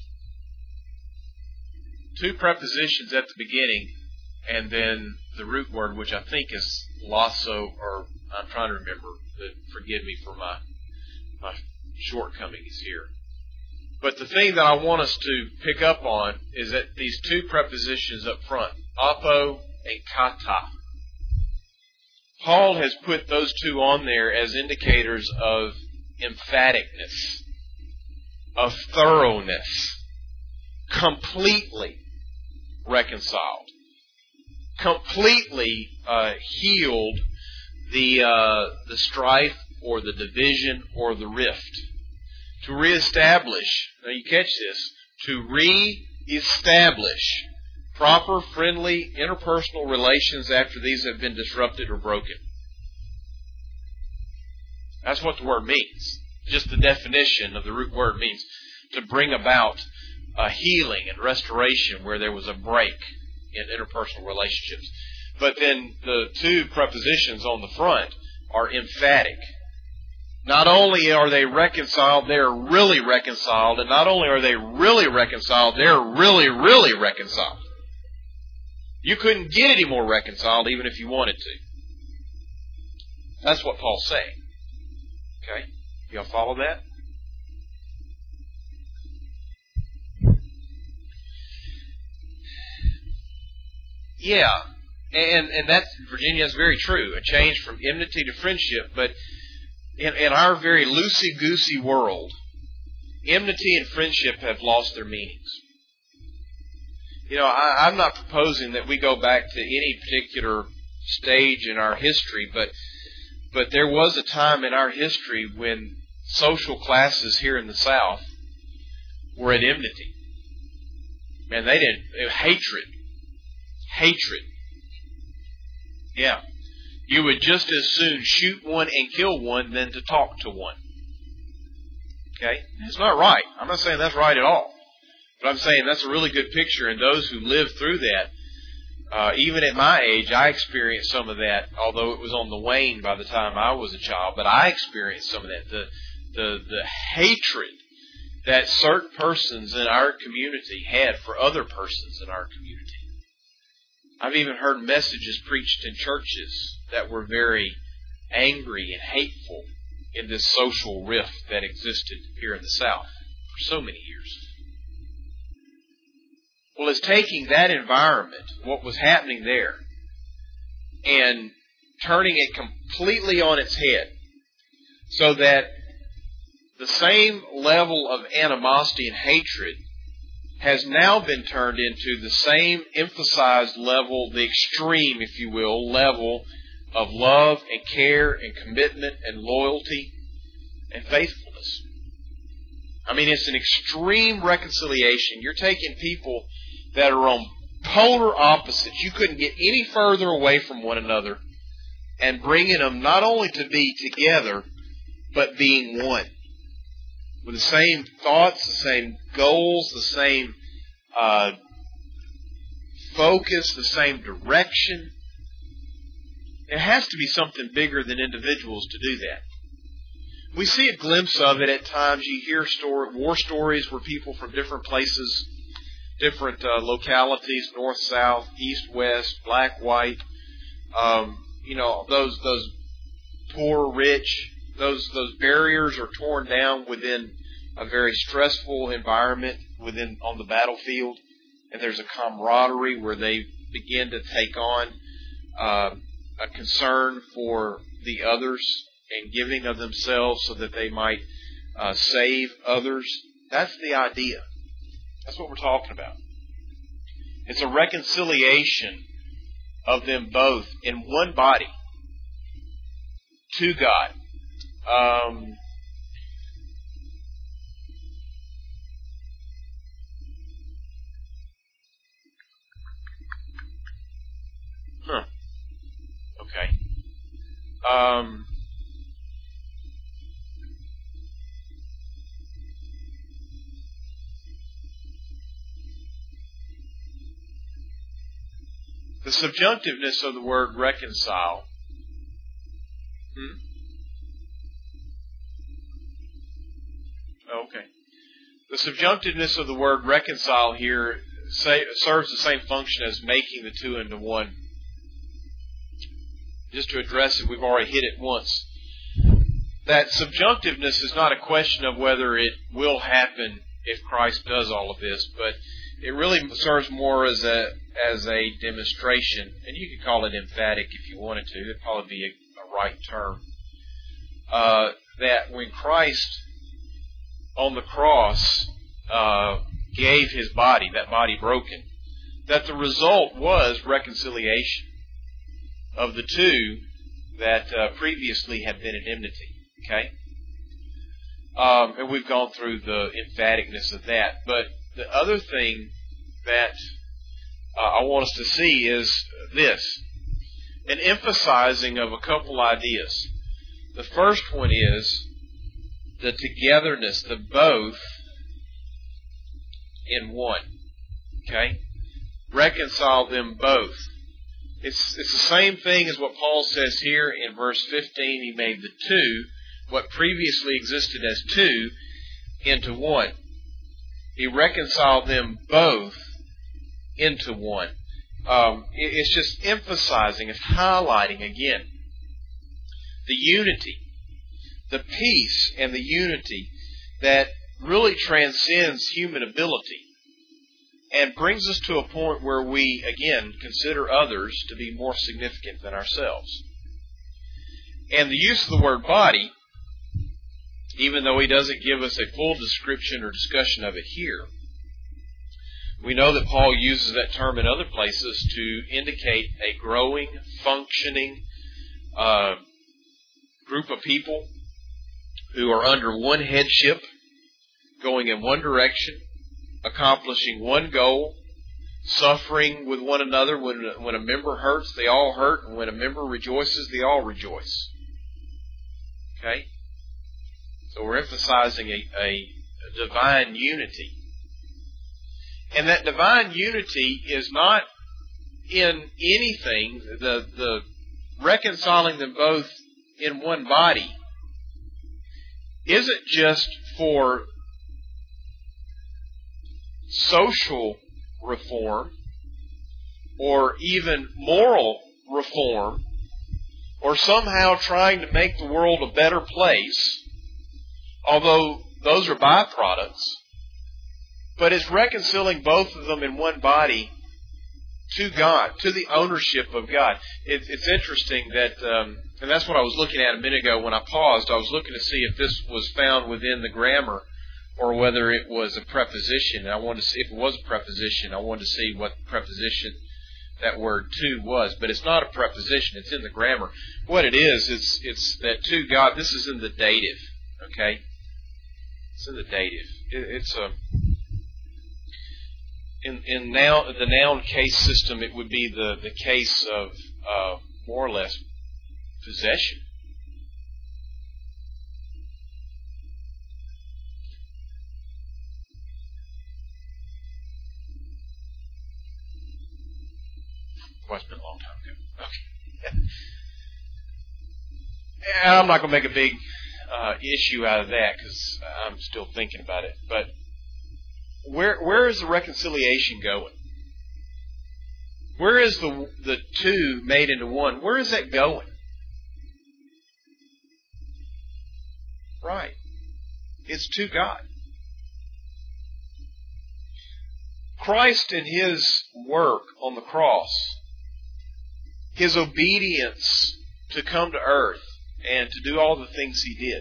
two prepositions at the beginning and then the root word, which I think is lasso, or I'm trying to remember. Forgive me for my, my shortcomings here. But the thing that I want us to pick up on is that these two prepositions up front, apo and kata. Paul has put those two on there as indicators of emphaticness, of thoroughness, completely reconciled, completely uh, healed the uh, the strife or the division or the rift. To reestablish, now you catch this, to re-establish proper, friendly, interpersonal relations after these have been disrupted or broken. That's what the word means. Just the definition of the root word means to bring about a healing and restoration where there was a break in interpersonal relationships. But then the two prepositions on the front are emphatic. Not only are they reconciled, they're really reconciled. And not only are they really reconciled, they're really, really reconciled. You couldn't get any more reconciled even if you wanted to. That's what Paul's saying. Okay? Y'all follow that? Yeah. And and that's, Virginia, is very true. A change from enmity to friendship. But in, in our very loosey-goosey world, enmity and friendship have lost their meanings. You know, I, I'm not proposing that we go back to any particular stage in our history, but but there was a time in our history when social classes here in the South were at enmity. Man, they didn't. It was hatred. Hatred. Yeah. You would just as soon shoot one and kill one than to talk to one. Okay? It's not right. I'm not saying that's right at all. But I'm saying that's a really good picture, and those who lived through that, uh, even at my age, I experienced some of that, although it was on the wane by the time I was a child, but I experienced some of that. The, the, the hatred that certain persons in our community had for other persons in our community. I've even heard messages preached in churches that were very angry and hateful in this social rift that existed here in the South for so many years. Well, it's taking that environment, what was happening there, and turning it completely on its head so that the same level of animosity and hatred has now been turned into the same emphasized level, the extreme, if you will, level of love and care and commitment and loyalty and faithfulness. I mean, it's an extreme reconciliation. You're taking people that are on polar opposites. You couldn't get any further away from one another, and bringing them not only to be together, but being one. With the same thoughts, the same goals, the same uh, focus, the same direction. It has to be something bigger than individuals to do that. We see a glimpse of it at times. You hear story, war stories where people from different places, different uh, localities, north, south, east, west, black, white, um, you know, those those poor, rich, those those barriers are torn down within a very stressful environment within on the battlefield, and there's a camaraderie where they begin to take on uh, a concern for the others and giving of themselves so that they might uh, save others. That's the idea. That's what we're talking about. It's a reconciliation of them both in one body to God. Um, Okay. Um, the subjunctiveness of the word reconcile. Hmm? Okay. The subjunctiveness of the word reconcile here say, serves the same function as making the two into one. Just to address it, we've already hit it once. That subjunctiveness is not a question of whether it will happen if Christ does all of this, but it really serves more as a as a demonstration, and you could call it emphatic if you wanted to. It'd probably be a, a right term. Uh, that when Christ on the cross uh, gave His body, that body broken, that the result was reconciliation of the two that uh, previously had been in enmity. Okay? Um, and we've gone through the emphaticness of that. But the other thing that uh, I want us to see is this, an emphasizing of a couple ideas. The first one is the togetherness, the both in one. Okay? Reconcile them both. It's, it's the same thing as what Paul says here in verse fifteen. He made the two, what previously existed as two, into one. He reconciled them both into one. Um, it, it's just emphasizing, it's highlighting again the unity, the peace and the unity that really transcends human ability and brings us to a point where we, again, consider others to be more significant than ourselves. And the use of the word body, even though he doesn't give us a full description or discussion of it here, we know that Paul uses that term in other places to indicate a growing, functioning uh, group of people who are under one headship, going in one direction, accomplishing one goal, suffering with one another. When, when a member hurts, they all hurt, and when a member rejoices, they all rejoice. Okay? So we're emphasizing a, a, a divine unity. And that divine unity is not in anything, the, the reconciling them both in one body isn't just for social reform or even moral reform or somehow trying to make the world a better place, although those are byproducts. But it's reconciling both of them in one body to God, to the ownership of God. It, it's interesting that, um, and that's what I was looking at a minute ago when I paused. I was looking to see if this was found within the grammar or whether it was a preposition. And I wanted to see if it was a preposition. I wanted to see what preposition that word to was. But it's not a preposition. It's in the grammar. What it is, it's, it's that to God, this is in the dative. Okay? It's in the dative. It, it's a... In, in now the noun case system, it would be the, the case of uh, more or less possession. Well, it's been a long time ago. Okay. And I'm not going to make a big uh, issue out of that because I'm still thinking about it. But Where where is the reconciliation going? Where is the the two made into one? Where is that going? Right. It's to God. Christ in His work on the cross, His obedience to come to earth and to do all the things He did,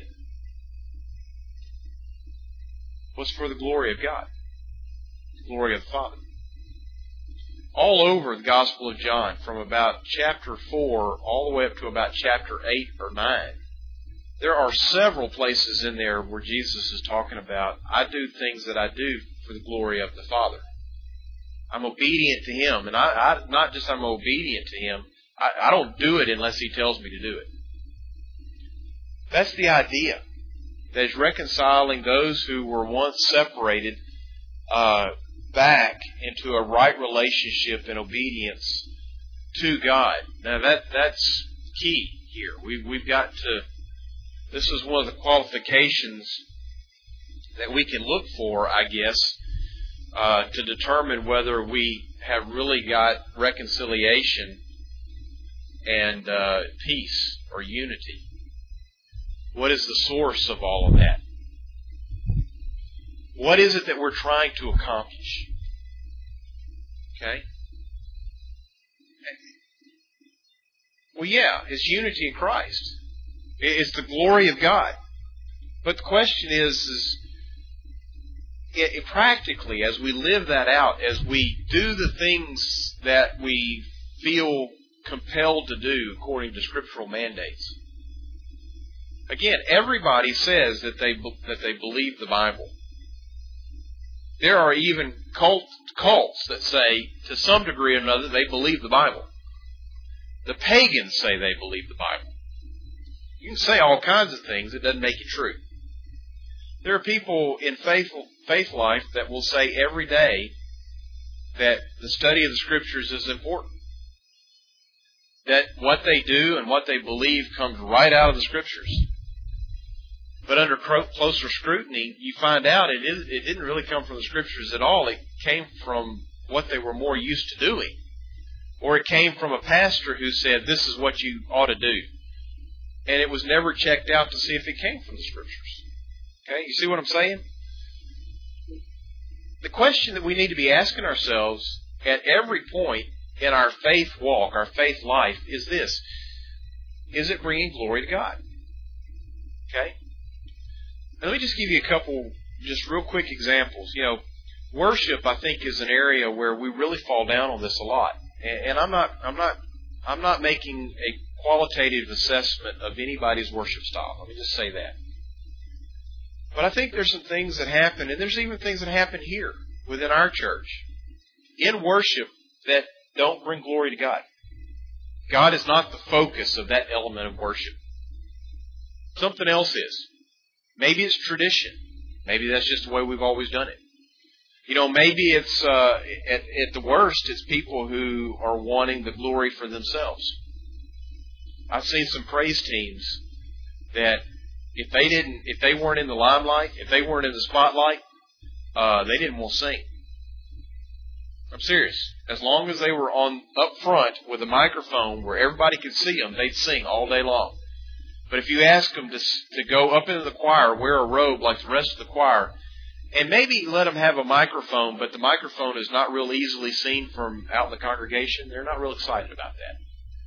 was for the glory of God. Glory of the Father. All over the Gospel of John, from about chapter four all the way up to about chapter eight or nine, there are several places in there where Jesus is talking about, I do things that I do for the glory of the Father. I'm obedient to Him. And I, I not just I'm obedient to Him, I, I don't do it unless He tells me to do it. That's the idea. That is reconciling those who were once separated uh, back into a right relationship and obedience to God. Now that that's key here. We we've got to. This is one of the qualifications that we can look for, I guess, uh, to determine whether we have really got reconciliation and uh, peace or unity. What is the source of all of that? What is it that we're trying to accomplish? Okay? Well, yeah, it's unity in Christ. It's the glory of God. But the question is, is it, it practically, as we live that out, as we do the things that we feel compelled to do according to scriptural mandates. Again, everybody says that they that they believe the Bible. There are even cult, cults that say, to some degree or another, they believe the Bible. The pagans say they believe the Bible. You can say all kinds of things. It doesn't make it true. There are people in faith, faith life that will say every day that the study of the Scriptures is important. That what they do and what they believe comes right out of the Scriptures. But under closer scrutiny, you find out it, is, it didn't really come from the Scriptures at all. It came from what they were more used to doing. Or it came from a pastor who said, this is what you ought to do. And it was never checked out to see if it came from the Scriptures. Okay, you see what I'm saying? The question that we need to be asking ourselves at every point in our faith walk, our faith life, is this. Is it bringing glory to God? Okay? Now, let me just give you a couple just real quick examples. You know, worship, I think, is an area where we really fall down on this a lot. And, and I'm not, I'm not, I'm not making a qualitative assessment of anybody's worship style. Let me just say that. But I think there's some things that happen, and there's even things that happen here within our church in worship that don't bring glory to God. God is not the focus of that element of worship. Something else is. Maybe it's tradition. Maybe that's just the way we've always done it. You know, maybe it's, uh, at, at the worst, it's people who are wanting the glory for themselves. I've seen some praise teams that if they didn't, if they weren't in the limelight, if they weren't in the spotlight, uh, they didn't want to sing. I'm serious. As long as they were on up front with a microphone where everybody could see them, they'd sing all day long. But if you ask them to to go up into the choir, wear a robe like the rest of the choir, and maybe let them have a microphone, but the microphone is not real easily seen from out in the congregation, they're not real excited about that.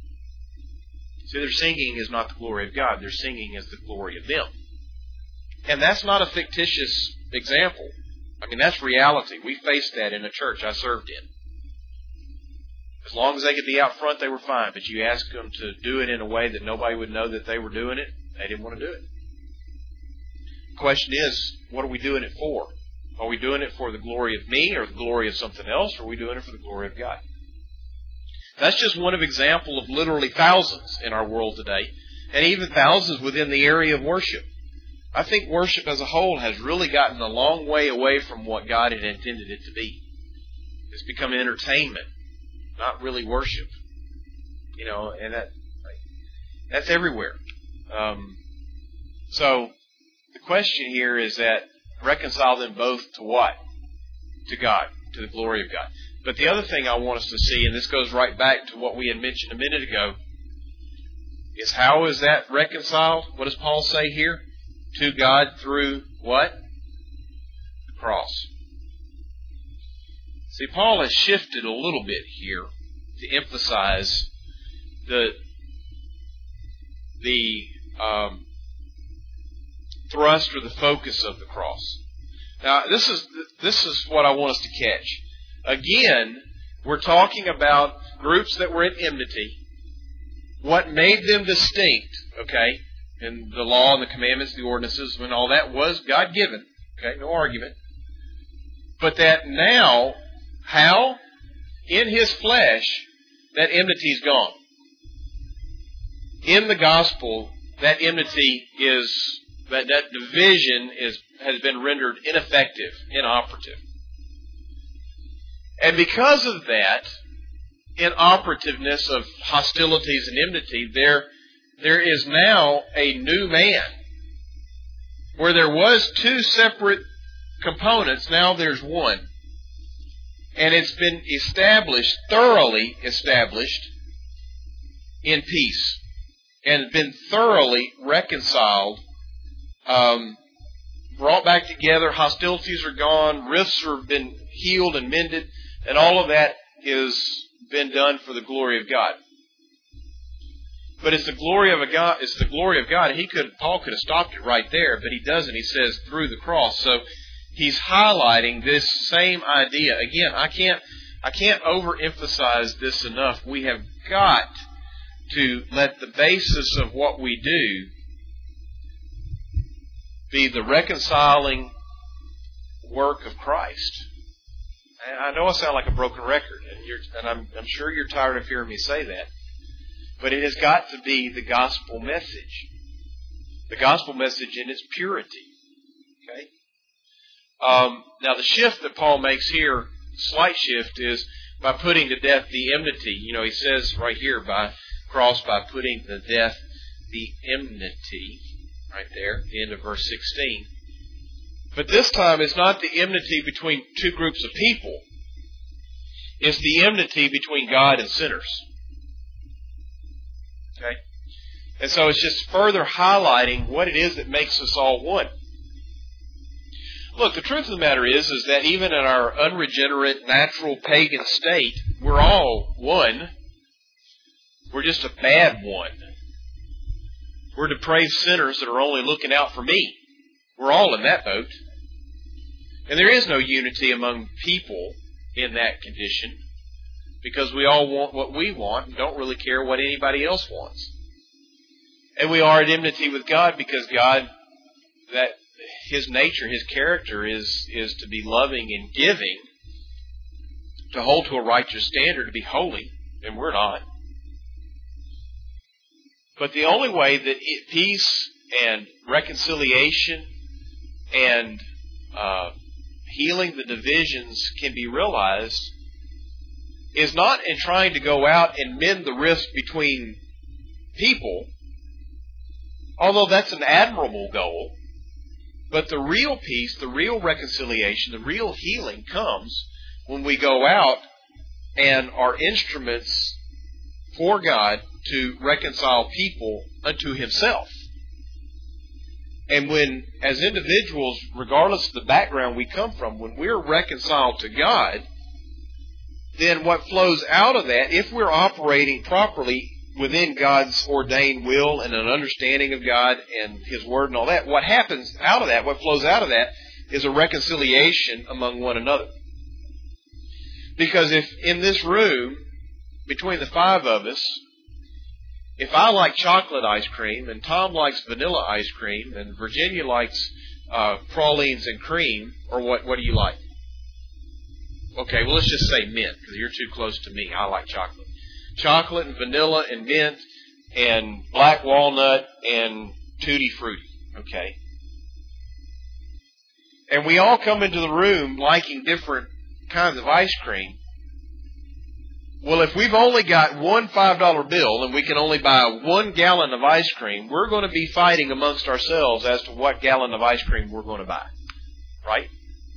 See, their singing is not the glory of God. Their singing is the glory of them. And that's not a fictitious example. I mean, that's reality. We faced that in a church I served in. As long as they could be out front, they were fine. But you ask them to do it in a way that nobody would know that they were doing it, they didn't want to do it. The question is, what are we doing it for? Are we doing it for the glory of me or the glory of something else, or are we doing it for the glory of God? That's just one of example of literally thousands in our world today, and even thousands within the area of worship. I think worship as a whole has really gotten a long way away from what God had intended it to be. It's become entertainment, not really worship. You know, and that that's everywhere. Um, so the question here is that reconcile them both to what? To God, to the glory of God. But the other thing I want us to see, and this goes right back to what we had mentioned a minute ago, is how is that reconciled? What does Paul say here? To God through what? The cross. See, Paul has shifted a little bit here to emphasize the the um, thrust or the focus of the cross. Now, this is this is what I want us to catch. Again, we're talking about groups that were in enmity. What made them distinct, okay, and the law and the commandments, the ordinances, and all that was God-given, okay, no argument. But that now, how? In His flesh, that enmity is gone. in the gospel, that enmity is, that, that division is has been rendered ineffective, inoperative. And because of that inoperativeness of hostilities and enmity, there, there is now a new man. Where there was two separate components, now there's one. And it's been established, thoroughly established, in peace. And been thoroughly reconciled, um, brought back together, hostilities are gone, rifts have been healed and mended, and all of that has been done for the glory of God. But it's the glory of a God. It's the glory of God. He could, Paul could have stopped it right there, but he doesn't. He says through the cross. So he's highlighting this same idea again. I can't, I can't overemphasize this enough. We have got to let the basis of what we do be the reconciling work of Christ. And I know I sound like a broken record, and, you're, and I'm, I'm sure you're tired of hearing me say that. But it has got to be the gospel message. The gospel message in its purity. Okay? Um, now the shift that Paul makes here, slight shift, is by putting to death the enmity. You know, he says right here, by cross, by putting to death the enmity. Right there, at the end of verse sixteen. But this time it's not the enmity between two groups of people. It's the enmity between God and sinners. Okay? And so it's just further highlighting what it is that makes us all one. Look, the truth of the matter is, is that even in our unregenerate, natural, pagan state, we're all one. We're just a bad one. We're depraved sinners that are only looking out for me. We're all in that boat. And there is no unity among people in that condition, because we all want what we want and don't really care what anybody else wants. And we are at enmity with God because God, that His nature, His character is, is to be loving and giving, to hold to a righteous standard, to be holy, and we're not. But the only way that it, peace and reconciliation and uh, healing the divisions can be realized is not in trying to go out and mend the rifts between people, although that's an admirable goal. But the real peace, the real reconciliation, the real healing comes when we go out and are instruments for God to reconcile people unto Himself. And when, as individuals, regardless of the background we come from, when we're reconciled to God, then what flows out of that, if we're operating properly within God's ordained will and an understanding of God and His Word and all that, what happens out of that, what flows out of that, is a reconciliation among one another. Because if in this room, between the five of us, if I like chocolate ice cream and Tom likes vanilla ice cream and Virginia likes uh, pralines and cream, or what, what do you like? Okay, well, let's just say mint, because you're too close to me. I like chocolate. Chocolate and vanilla and mint and black walnut and tutti frutti. Okay? And we all come into the room liking different kinds of ice cream. Well, if we've only got one five dollar bill and we can only buy one gallon of ice cream, we're going to be fighting amongst ourselves as to what gallon of ice cream we're going to buy. Right?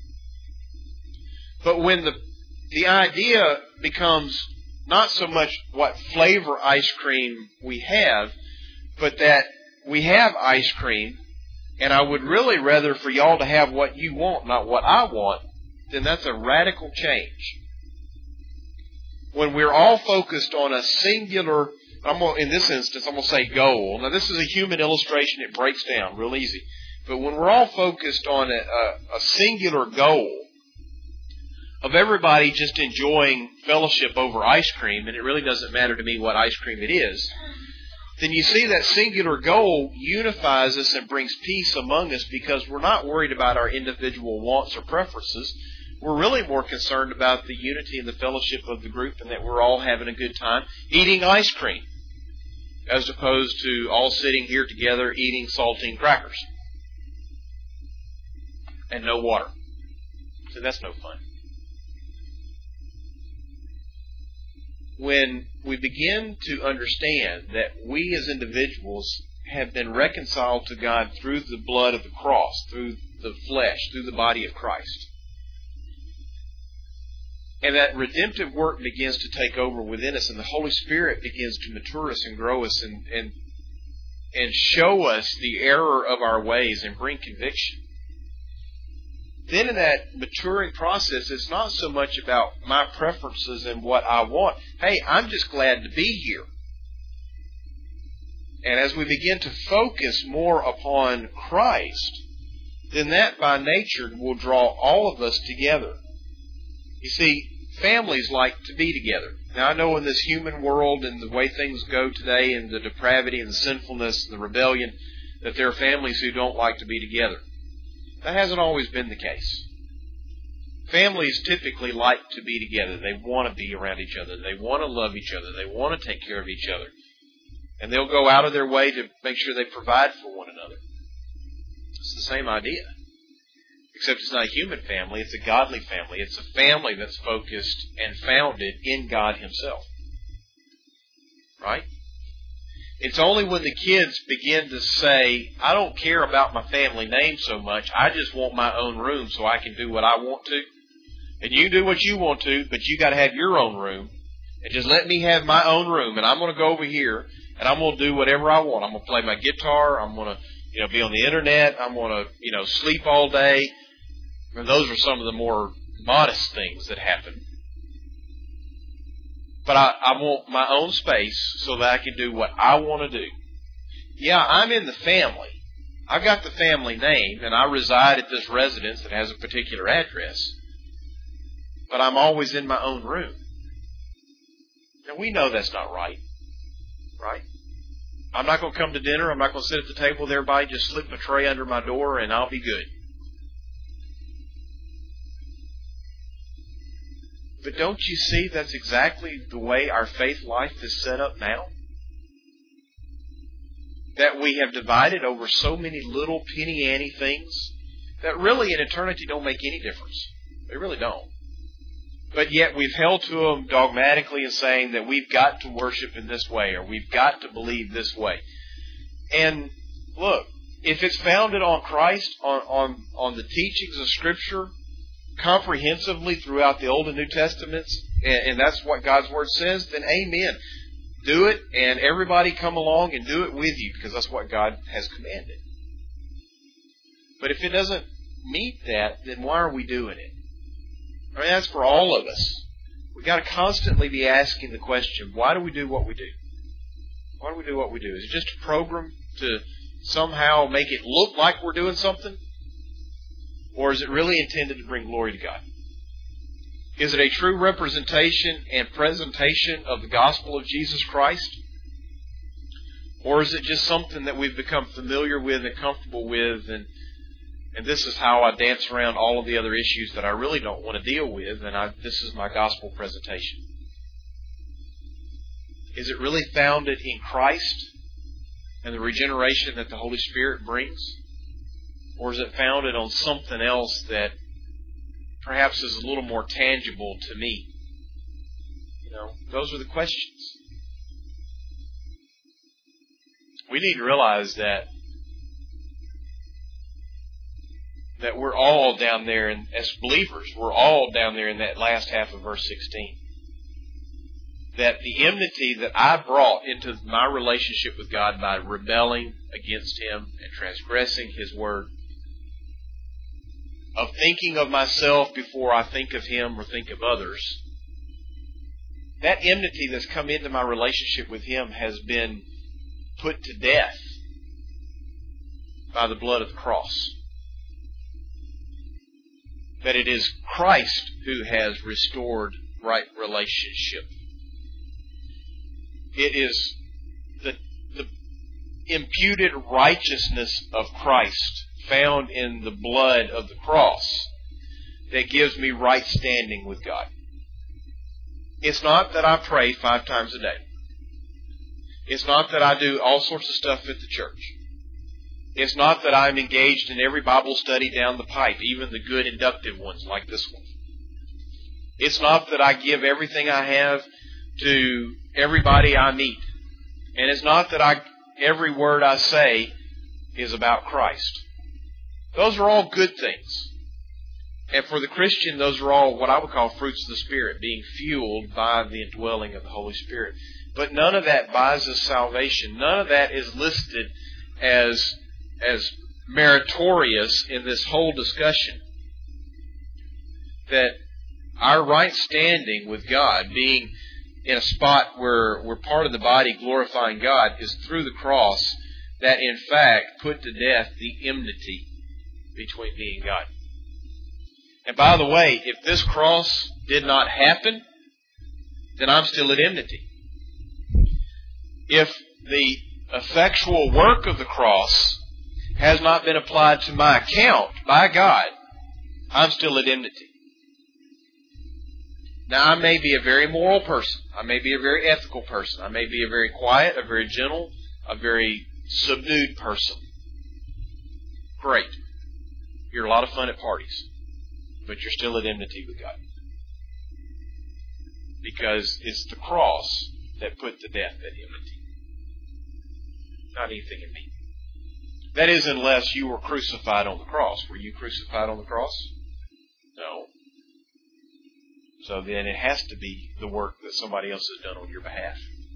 But when the the idea becomes not so much what flavor ice cream we have, but that we have ice cream, and I would really rather for y'all to have what you want, not what I want, then that's a radical change. When we're all focused on a singular, I'm gonna, in this instance, I'm going to say goal. Now, this is a human illustration. It breaks down real easy. But when we're all focused on a, a, a singular goal of everybody just enjoying fellowship over ice cream, and it really doesn't matter to me what ice cream it is, then you see that singular goal unifies us and brings peace among us, because we're not worried about our individual wants or preferences. We're really more concerned about the unity and the fellowship of the group, and that we're all having a good time eating ice cream. as opposed to all sitting here together eating saltine crackers and no water. So that's no fun. When we begin to understand that we as individuals have been reconciled to God through the blood of the cross, through the flesh, through the body of Christ, and that redemptive work begins to take over within us, and the Holy Spirit begins to mature us and grow us and, and, and show us the error of our ways and bring conviction. Then in that maturing process, it's not so much about my preferences and what I want. Hey, I'm just glad to be here. And as we begin to focus more upon Christ, then that by nature will draw all of us together. You see, families like to be together. Now, I know in this human world and the way things go today and the depravity and the sinfulness and the rebellion, that there are families who don't like to be together. That hasn't always been the case. Families typically like to be together. They want to be around each other. They want to love each other. They want to take care of each other. And they'll go out of their way to make sure they provide for one another. It's the same idea. Except it's not a human family, it's a godly family. It's a family that's focused and founded in God Himself. Right? It's only when the kids begin to say, I don't care about my family name so much, I just want my own room so I can do what I want to. And you do what you want to, but you got to have your own room. And just let me have my own room, and I'm going to go over here, and I'm going to do whatever I want. I'm going to play my guitar, I'm going to you know, be on the internet, I'm going to you know, sleep all day. And those are some of the more modest things that happen. But I, I want my own space so that I can do what I want to do. Yeah, I'm in the family. I've got the family name, and I reside at this residence that has a particular address. But I'm always in my own room. And we know that's not right. Right? I'm not going to come to dinner. I'm not going to sit at the table with everybody. Just slip a tray under my door, and I'll be good. But don't you see that's exactly the way our faith life is set up now? That we have divided over so many little penny-ante things that really in eternity don't make any difference. They really don't. But yet we've held to them dogmatically and saying that we've got to worship in this way or we've got to believe this way. And look, if it's founded on Christ, on, on, on the teachings of Scripture, comprehensively throughout the Old and New Testaments, and, and that's what God's Word says, then amen. Do it, and everybody come along and do it with you, because that's what God has commanded. But if it doesn't meet that, then why are we doing it? I mean, that's for all of us. We've got to constantly be asking the question, why do we do what we do? Why do we do what we do? Is it just a program to somehow make it look like we're doing something? Or is it really intended to bring glory to God? Is it a true representation and presentation of the gospel of Jesus Christ? Or is it just something that we've become familiar with and comfortable with, and and this is how I dance around all of the other issues that I really don't want to deal with, and I, this is my gospel presentation? Is it really founded in Christ and the regeneration that the Holy Spirit brings? Or is it founded on something else that perhaps is a little more tangible to me? You know, those are the questions. We need to realize that that we're all down there, and as believers, we're all down there in that last half of verse sixteen. That the enmity that I brought into my relationship with God by rebelling against Him and transgressing His Word, of thinking of myself before I think of Him or think of others, that enmity that's come into my relationship with Him has been put to death by the blood of the cross. That it is Christ who has restored right relationship. It is the, the imputed righteousness of Christ found in the blood of the cross that gives me right standing with God. It's not that I pray five times a day. It's not that I do all sorts of stuff at the church. It's not that I'm engaged in every Bible study down the pipe, even the good inductive ones like this one. It's not that I give everything I have to everybody I meet. And it's not that I every word I say is about Christ. Those are all good things. And for the Christian, those are all what I would call fruits of the Spirit, being fueled by the indwelling of the Holy Spirit. But none of that buys us salvation. None of that is listed as, as meritorious in this whole discussion. That our right standing with God, being in a spot where we're part of the body glorifying God, is through the cross that in fact put to death the enmity between me and God. And by the way, if this cross did not happen, then I'm still at enmity. If the effectual work of the cross has not been applied to my account by God, I'm still at enmity. Now, I may be a very moral person. I may be a very ethical person. I may be a very quiet, a very gentle, a very subdued person. Great. You're a lot of fun at parties. But you're still at enmity with God. Because it's the cross that put to death that enmity. Not anything in me. That is, unless you were crucified on the cross. Were you crucified on the cross? No. So then it has to be the work that somebody else has done on your behalf.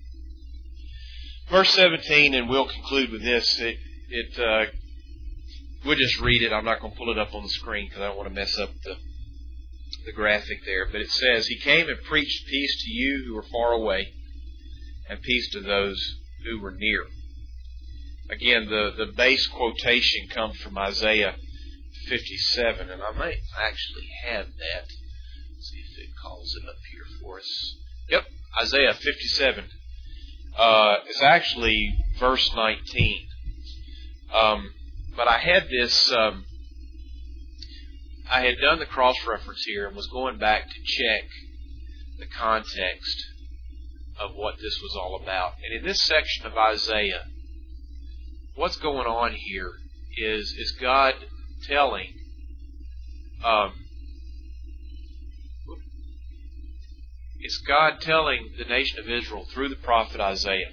Verse seventeen, and we'll conclude with this. It, it uh, we'll just read it. I'm not going to pull it up on the screen because I don't want to mess up the, the graphic there. But it says, He came and preached peace to you who were far away, and peace to those who were near. Again, the, the base quotation comes from Isaiah fifty-seven, and I may actually have that. Let's see if it calls it up here for us. Yep, Isaiah fifty-seven. Uh, it's actually verse nineteen. Um, but I had this, um, I had done the cross-reference here and was going back to check the context of what this was all about. And in this section of Isaiah, what's going on here is, is God telling, um, it's God telling the nation of Israel through the prophet Isaiah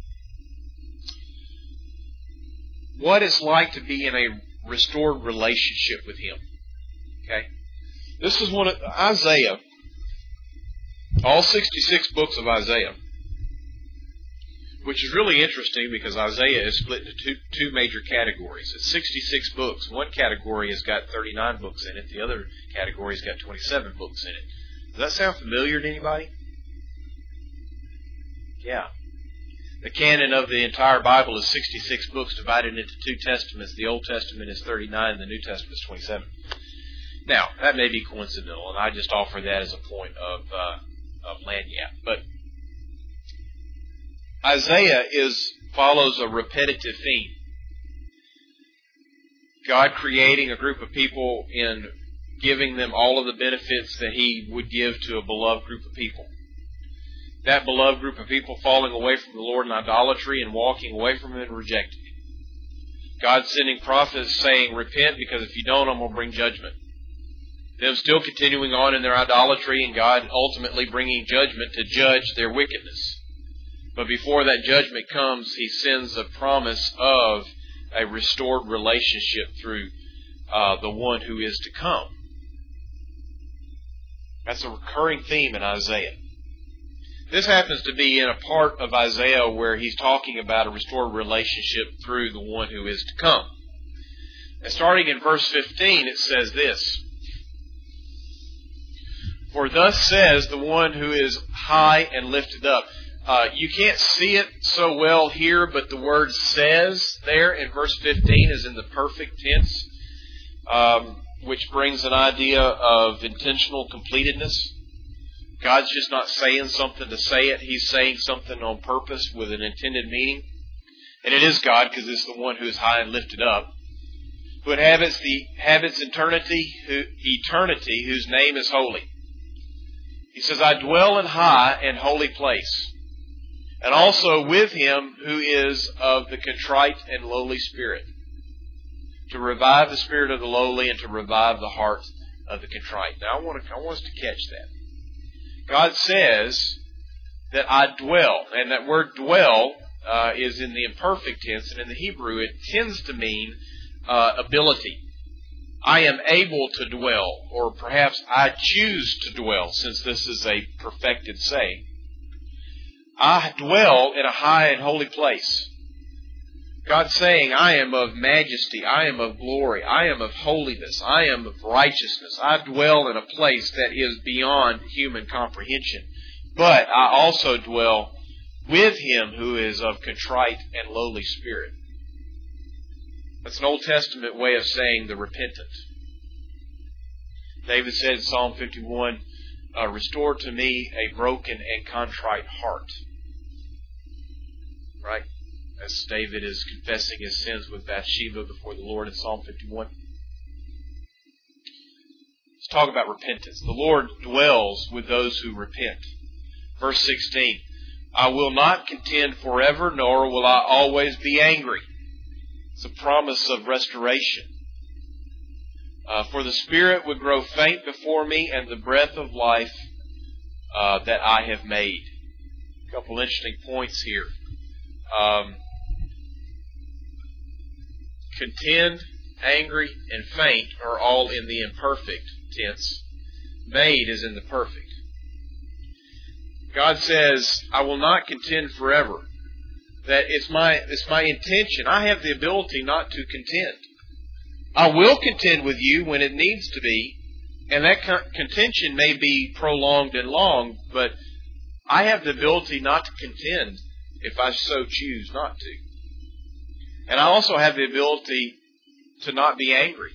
what it's like to be in a restored relationship with Him. Okay? This is one of Isaiah, all sixty-six books of Isaiah, which is really interesting because Isaiah is split into two, two major categories. It's sixty-six books. One category has got thirty-nine books in it. The other category has got twenty-seven books in it. Does that sound familiar to anybody? Yeah. The canon of the entire Bible is sixty-six books divided into two testaments. The Old Testament is thirty-nine and the New Testament is twenty-seven. Now, that may be coincidental, and I just offer that as a point of, uh, of lagniappe. But Isaiah is follows a repetitive theme. God creating a group of people and giving them all of the benefits that He would give to a beloved group of people. That beloved group of people falling away from the Lord in idolatry and walking away from Him and rejecting Him. God sending prophets saying, repent, because if you don't, I'm going to bring judgment. Them still continuing on in their idolatry and God ultimately bringing judgment to judge their wickedness. But before that judgment comes, He sends a promise of a restored relationship through uh, the one who is to come. That's a recurring theme in Isaiah. This happens to be in a part of Isaiah where he's talking about a restored relationship through the one who is to come. And starting in verse fifteen, it says this. For thus says the one who is high and lifted up. Uh, you can't see it so well here, but the word says there in verse fifteen is in the perfect tense, um, which brings an idea of intentional completedness. God's just not saying something to say it. He's saying something on purpose with an intended meaning. And it is God because it's the one who is high and lifted up, who inhabits the habits eternity, who, eternity, whose name is holy. He says, I dwell in high and holy place, And also with him who is of the contrite and lowly spirit, to revive the spirit of the lowly and to revive the heart of the contrite. Now I want, to, I want us to catch that. God says that I dwell, and that word dwell uh, is in the imperfect tense, and in the Hebrew it tends to mean uh, ability. I am able to dwell, or perhaps I choose to dwell, since this is a perfected saying. I dwell in a high and holy place. God's saying, I am of majesty, I am of glory, I am of holiness, I am of righteousness. I dwell in a place that is beyond human comprehension. But I also dwell with him who is of contrite and lowly spirit. That's an Old Testament way of saying the repentant. David said in Psalm fifty-one, uh, restore to me a broken and contrite heart. Right? As David is confessing his sins with Bathsheba before the Lord in Psalm fifty-one. Let's talk about repentance. The Lord dwells with those who repent. Verse sixteen, I will not contend forever, nor will I always be angry. It's a promise of restoration. Uh, for the spirit would grow faint before me, and the breath of life uh, that I have made. A couple interesting points here. Um, contend, angry, and faint are all in the imperfect tense. Made is in the perfect. God says, I will not contend forever. That it's my, it's my intention. I have the ability not to contend. I will contend with you when it needs to be, and that contention may be prolonged and long, but I have the ability not to contend if I so choose not to. And I also have the ability to not be angry.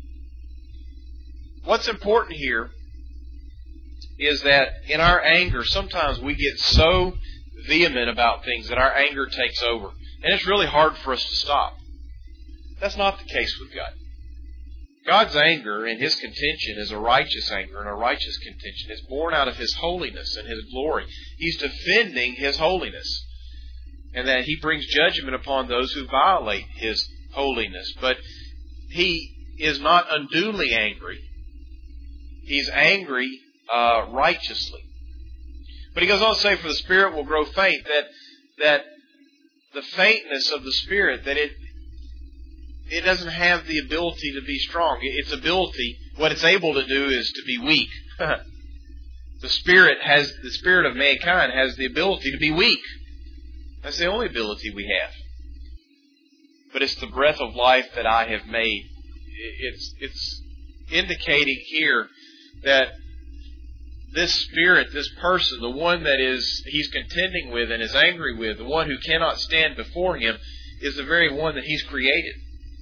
What's important here is that in our anger, sometimes we get so vehement about things that our anger takes over. And it's really hard for us to stop. That's not the case with God. God's anger and His contention is a righteous anger and a righteous contention. It's born out of His holiness and His glory. He's defending His holiness. And that He brings judgment upon those who violate His holiness. But He is not unduly angry. He's angry uh, righteously. But He goes on to say, for the Spirit will grow faint, that that the faintness of the Spirit, that it it doesn't have the ability to be strong. Its ability, what it's able to do is to be weak. The Spirit has the Spirit of mankind has the ability to be weak. That's the only ability we have. But it's the breath of life that I have made. It's it's indicating here that this spirit, this person, the one that is he's contending with and is angry with, the one who cannot stand before him, is the very one that he's created.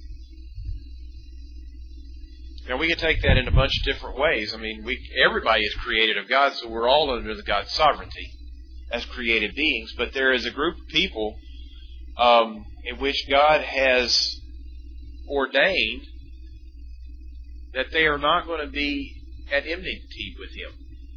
Now we can take that in a bunch of different ways. I mean, we everybody is created of God, so we're all under the God's sovereignty as created beings. But there is a group of people um, in which God has ordained that they are not going to be at enmity with Him.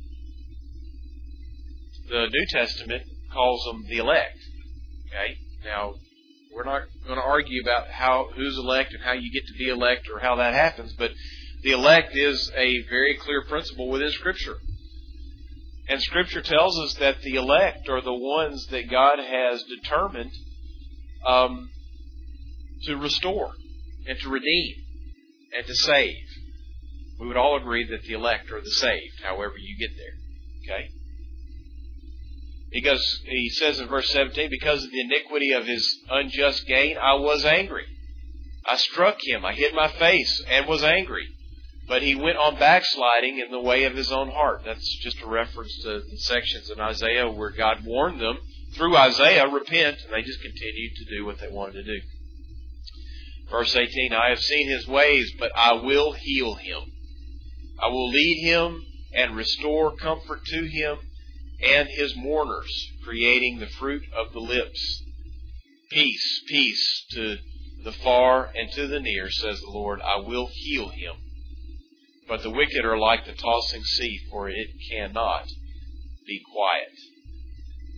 The New Testament calls them the elect. Okay? Now, we're not going to argue about how who's elect and how you get to be elect or how that happens, but the elect is a very clear principle within Scripture. And Scripture tells us that the elect are the ones that God has determined um, to restore and to redeem and to save. We would all agree that the elect are the saved, however you get there. Okay? He goes. He says in verse seventeen, because of the iniquity of his unjust gain, I was angry. I struck him. I hid my face and was angry. But he went on backsliding in the way of his own heart. That's just a reference to the sections in Isaiah where God warned them through Isaiah, repent, and they just continued to do what they wanted to do. Verse eighteen, I have seen his ways, but I will heal him. I will lead him and restore comfort to him and his mourners, creating the fruit of the lips. Peace, peace to the far and to the near, says the Lord. I will heal him. But the wicked are like the tossing sea, for it cannot be quiet.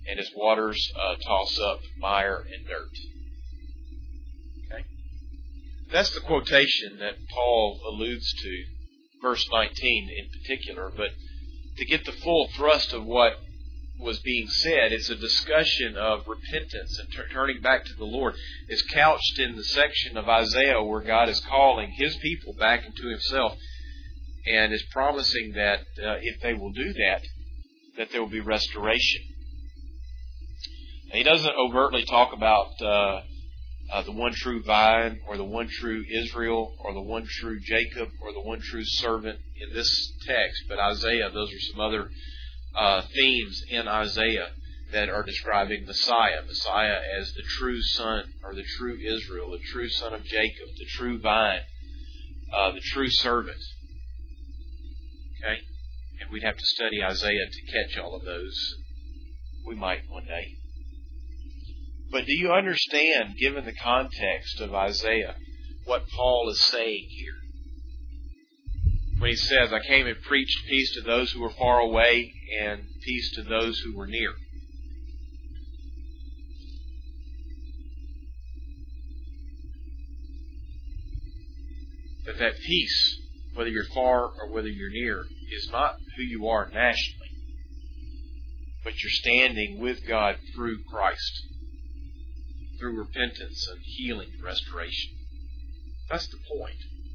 and its waters uh, toss up mire and dirt. Okay? That's the quotation that Paul alludes to, verse nineteen in particular. But to get the full thrust of what was being said, it's a discussion of repentance and t- turning back to the Lord. It's couched in the section of Isaiah where God is calling His people back into Himself and is promising that uh, if they will do that, that there will be restoration. And He doesn't overtly talk about uh, uh, the one true vine or the one true Israel or the one true Jacob or the one true servant in this text, but Isaiah, those are some other Uh, themes in Isaiah that are describing Messiah. Messiah as the true son, or the true Israel, the true son of Jacob, the true vine, uh, the true servant. Okay? And we'd have to study Isaiah to catch all of those. We might one day. But do you understand, given the context of Isaiah, what Paul is saying here? When he says, I came and preached peace to those who were far away and peace to those who were near. That that peace, whether you're far or whether you're near, is not who you are nationally, but you're standing with God through Christ, through repentance and healing and restoration. That's the point.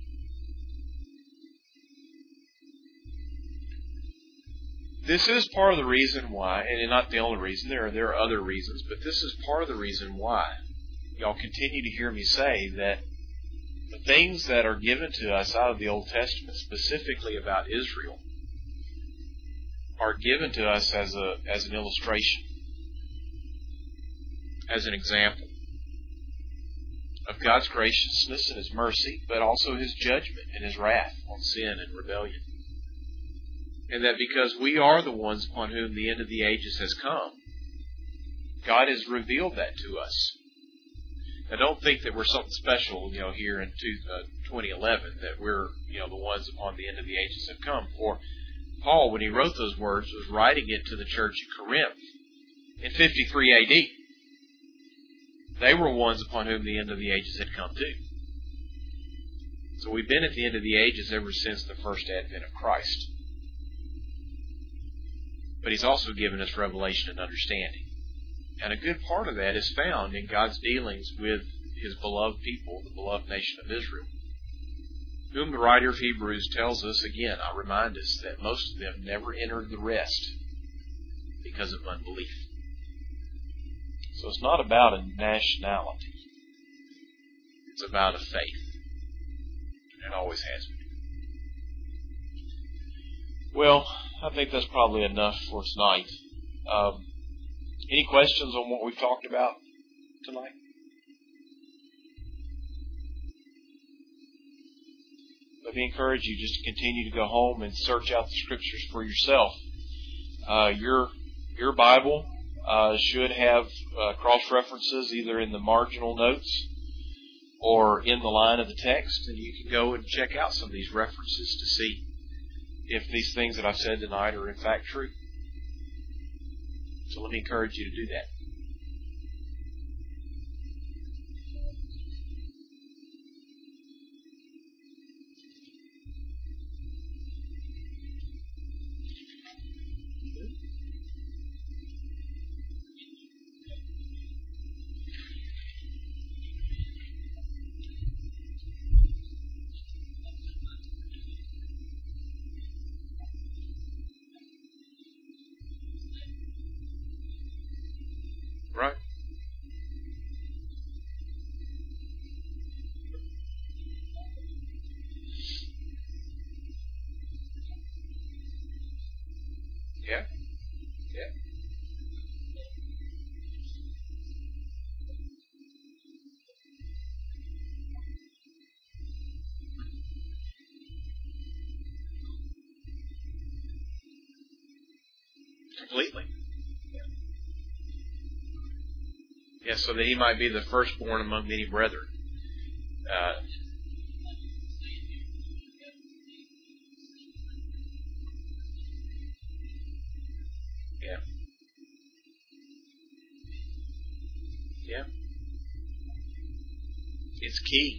This is part of the reason why, and not the only reason, there are, there are other reasons, but this is part of the reason why y'all continue to hear me say that the things that are given to us out of the Old Testament, specifically about Israel, are given to us as a as an illustration, as an example of God's graciousness and His mercy, but also His judgment and His wrath on sin and rebellion. And that because we are the ones upon whom the end of the ages has come, God has revealed that to us. Now, don't think that we're something special, you know, here in twenty eleven, that we're, you know, the ones upon the end of the ages have come. For Paul, when he wrote those words, was writing it to the church at Corinth in fifty-three A D. They were ones upon whom the end of the ages had come too. So we've been at the end of the ages ever since the first advent of Christ. But He's also given us revelation and understanding. And a good part of that is found in God's dealings with His beloved people, the beloved nation of Israel, whom the writer of Hebrews tells us, again, I remind us, that most of them never entered the rest because of unbelief. So it's not about a nationality. It's about a faith. And it always has been. Well, I think that's probably enough for tonight. Um, any questions on what we've talked about tonight? Let me encourage you just to continue to go home and search out the Scriptures for yourself. Uh, your your Bible uh, should have uh, cross-references either in the marginal notes or in the line of the text, and you can go and check out some of these references to see if these things that I've said tonight are in fact true. So let me encourage you to do that. Right? Yeah? Yeah. Completely. Yeah, so that He might be the firstborn among many brethren. Uh, yeah. Yeah. It's key.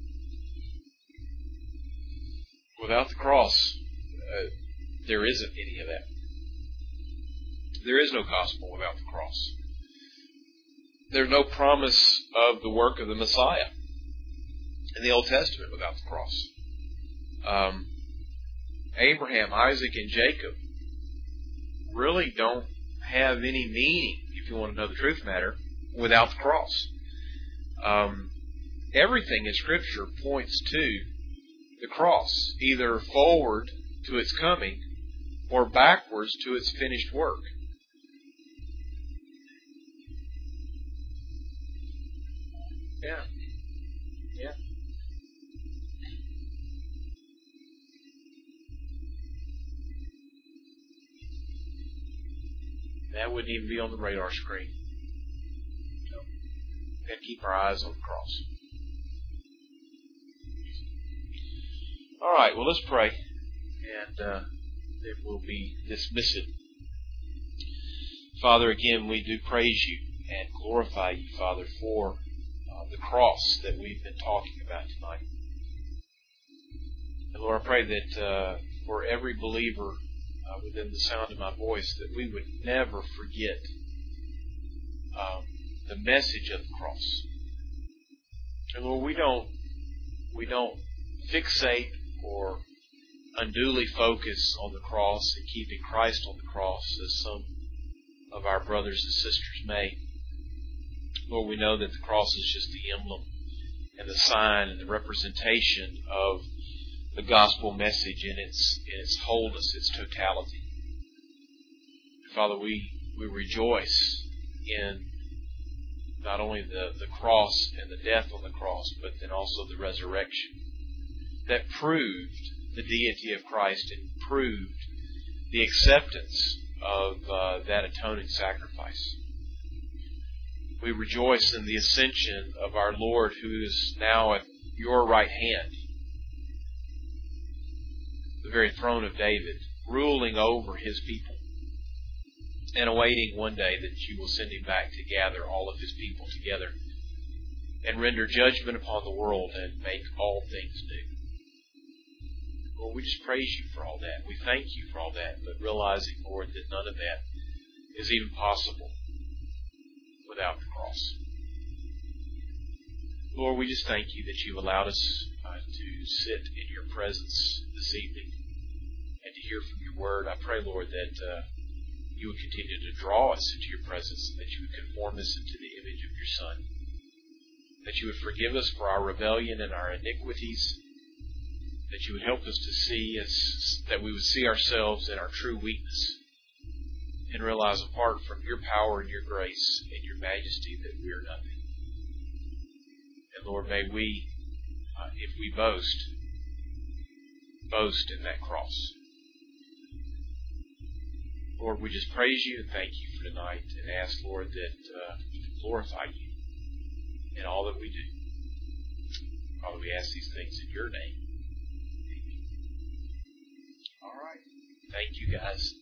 Without the cross, uh, there isn't any of that. There is no gospel without the cross. There's no promise of the work of the Messiah in the Old Testament without the cross. Um, Abraham, Isaac, and Jacob really don't have any meaning, if you want to know the truth matter, without the cross. Um, everything in Scripture points to the cross, either forward to its coming or backwards to its finished work. Yeah. Yeah. That wouldn't even be on the radar screen. No. We've got to keep our eyes on the cross. All right, well, let's pray, and uh, then we'll be dismissed. Father, again, we do praise you and glorify you, Father, for uh, the cross that we've been talking about tonight. And Lord, I pray that uh, for every believer uh, within the sound of my voice, that we would never forget um, the message of the cross. And Lord, we don't we don't fixate or unduly focus on the cross and keeping Christ on the cross, as some of our brothers and sisters may. Lord, we know that the cross is just the emblem and the sign and the representation of the gospel message in its in its wholeness, its totality. Father, we, we rejoice in not only the, the cross and the death on the cross, but then also the resurrection that proved the deity of Christ and proved the acceptance of uh, that atoning sacrifice. We rejoice in the ascension of our Lord, who is now at your right hand, the very throne of David, ruling over his people and awaiting one day that you will send him back to gather all of his people together and render judgment upon the world and make all things new. Lord, we just praise you for all that. We thank you for all that, but realizing, Lord, that none of that is even possible without the cross. Lord, we just thank you that you've allowed us uh, to sit in your presence this evening and to hear from your word. I pray, Lord, that uh, you would continue to draw us into your presence, and that you would conform us into the image of your Son, that you would forgive us for our rebellion and our iniquities, that you would help us to see us, that we would see ourselves in our true weakness and realize apart from your power and your grace and your majesty that we are nothing. And Lord, may we, uh, if we boast, boast in that cross. Lord, we just praise you and thank you for tonight and ask, Lord, that uh, we can glorify you in all that we do. Father, we ask these things in your name. All right. Thank you, guys.